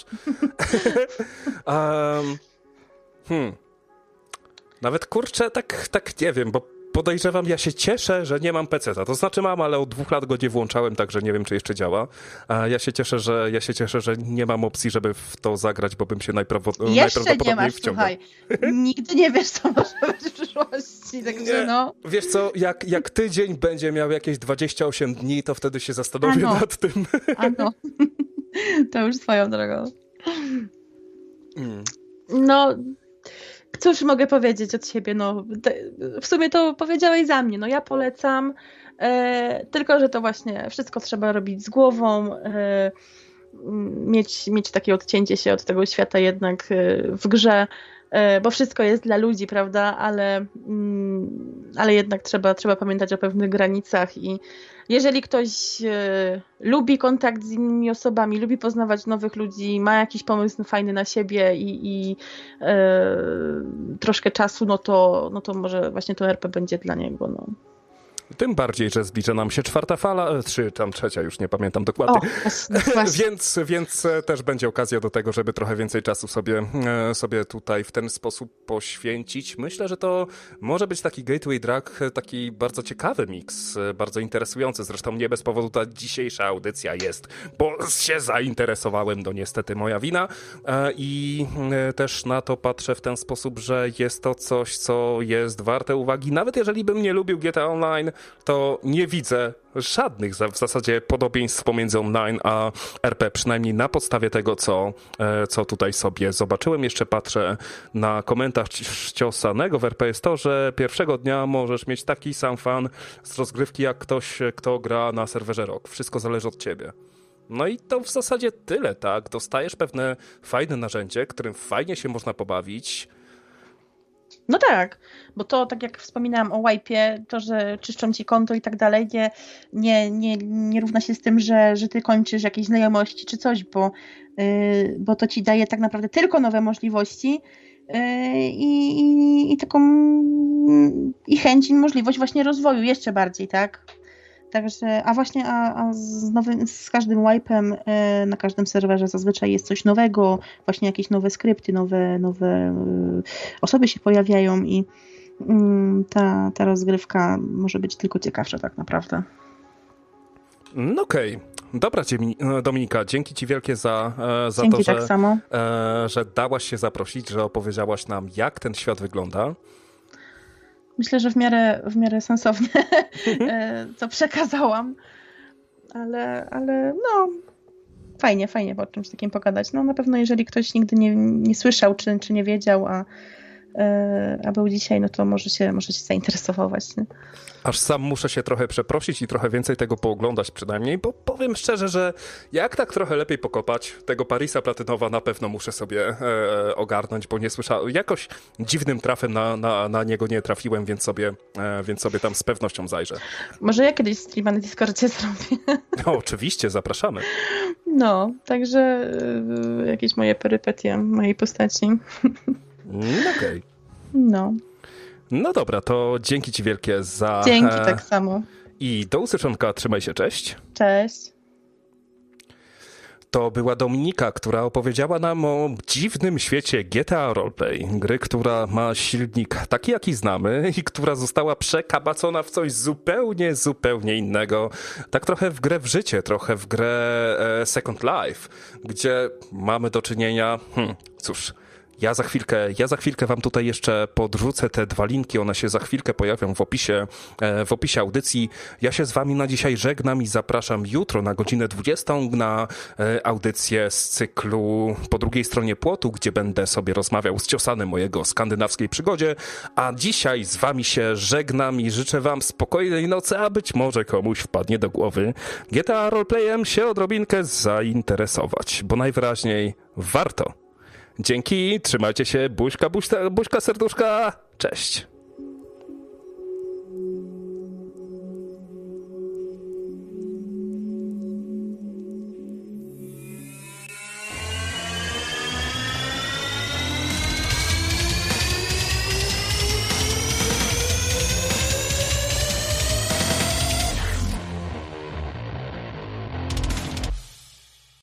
Nawet kurczę, tak nie wiem, bo podejrzewam, ja się cieszę, że nie mam peceta. To znaczy mam, ale od 2 lat go nie włączałem, także nie wiem, czy jeszcze działa. A ja się cieszę, że nie mam opcji, żeby w to zagrać, bo bym się najprawdopodobniej wciągnął. Słuchaj. Nigdy nie wiesz, co może być w przyszłości, także no. Wiesz co, jak tydzień będzie miał jakieś 28 dni, to wtedy się zastanowię nad tym. Ano. To już swoją drogą. No... Cóż mogę powiedzieć od siebie, no w sumie to powiedziałeś za mnie, no ja polecam, tylko że to właśnie wszystko trzeba robić z głową, mieć takie odcięcie się od tego świata jednak w grze, bo wszystko jest dla ludzi, prawda, ale jednak trzeba pamiętać o pewnych granicach i jeżeli ktoś lubi kontakt z innymi osobami, lubi poznawać nowych ludzi, ma jakiś pomysł fajny na siebie i troszkę czasu, no to może właśnie to RP będzie dla niego, no. Tym bardziej, że zbliża nam się 4. fala, czy tam 3, już nie pamiętam dokładnie. Więc też będzie okazja do tego, żeby trochę więcej czasu sobie tutaj w ten sposób poświęcić. Myślę, że to może być taki gateway drug, taki bardzo ciekawy miks, bardzo interesujący. Zresztą nie bez powodu ta dzisiejsza audycja jest, bo się zainteresowałem, to niestety moja wina. I też na to patrzę w ten sposób, że jest to coś, co jest warte uwagi. Nawet jeżeli bym nie lubił GTA Online, to nie widzę żadnych w zasadzie podobieństw pomiędzy online a RP, przynajmniej na podstawie tego, co tutaj sobie zobaczyłem. Jeszcze patrzę na komentarz Ciosanego w RP jest to, że pierwszego dnia możesz mieć taki sam fan z rozgrywki jak ktoś, kto gra na serwerze ROG. Wszystko zależy od ciebie. No i to w zasadzie tyle, tak? Dostajesz pewne fajne narzędzie, którym fajnie się można pobawić. No tak, bo to tak jak wspominałam o wipe'ie, to, że czyszczą ci konto i tak dalej, nie równa się z tym, że ty kończysz jakieś znajomości czy coś, bo to ci daje tak naprawdę tylko nowe możliwości i taką i chęć i możliwość właśnie rozwoju jeszcze bardziej, tak? Także, a z każdym wipe'em na każdym serwerze zazwyczaj jest coś nowego, właśnie jakieś nowe skrypty, nowe osoby się pojawiają i ta rozgrywka może być tylko ciekawsza tak naprawdę. No okej. Dobra, Dominika, dzięki ci wielkie za Dzięki, to, tak samo. Że dałaś się zaprosić, że opowiedziałaś nam, jak ten świat wygląda. Myślę, że w miarę sensownie co przekazałam, ale no fajnie o czymś takim pogadać. No na pewno jeżeli ktoś nigdy nie słyszał, czy nie wiedział, a był dzisiaj, no to może się zainteresować. Nie? Aż sam muszę się trochę przeprosić i trochę więcej tego pooglądać przynajmniej, bo powiem szczerze, że jak tak trochę lepiej pokopać, tego Parisa Platynowa na pewno muszę sobie ogarnąć, bo nie słyszałem, jakoś dziwnym trafem na niego nie trafiłem, więc sobie tam z pewnością zajrzę. Może ja kiedyś streama na Discordzie zrobię. No, oczywiście, zapraszamy. No, także jakieś moje perypetie mojej postaci. Okej. No. No dobra, to dzięki ci wielkie za... Dzięki, tak samo. I do usłyszonka, trzymaj się, cześć. Cześć. To była Dominika, która opowiedziała nam o dziwnym świecie GTA Roleplay. Gry, która ma silnik taki, jaki znamy i która została przekabacona w coś zupełnie innego. Tak trochę w grę w życie, trochę w grę Second Life, gdzie mamy do czynienia... Cóż... Ja za chwilkę wam tutaj jeszcze podrzucę te 2 linki, one się za chwilkę pojawią w opisie audycji. Ja się z wami na dzisiaj żegnam i zapraszam jutro na godzinę 20 na audycję z cyklu Po drugiej stronie płotu, gdzie będę sobie rozmawiał z Ciosanem o jego skandynawskiej przygodzie, a dzisiaj z wami się żegnam i życzę wam spokojnej nocy, a być może komuś wpadnie do głowy GTA Roleplayem się odrobinkę zainteresować, bo najwyraźniej warto. Dzięki, trzymajcie się, buźka, serduszka, cześć.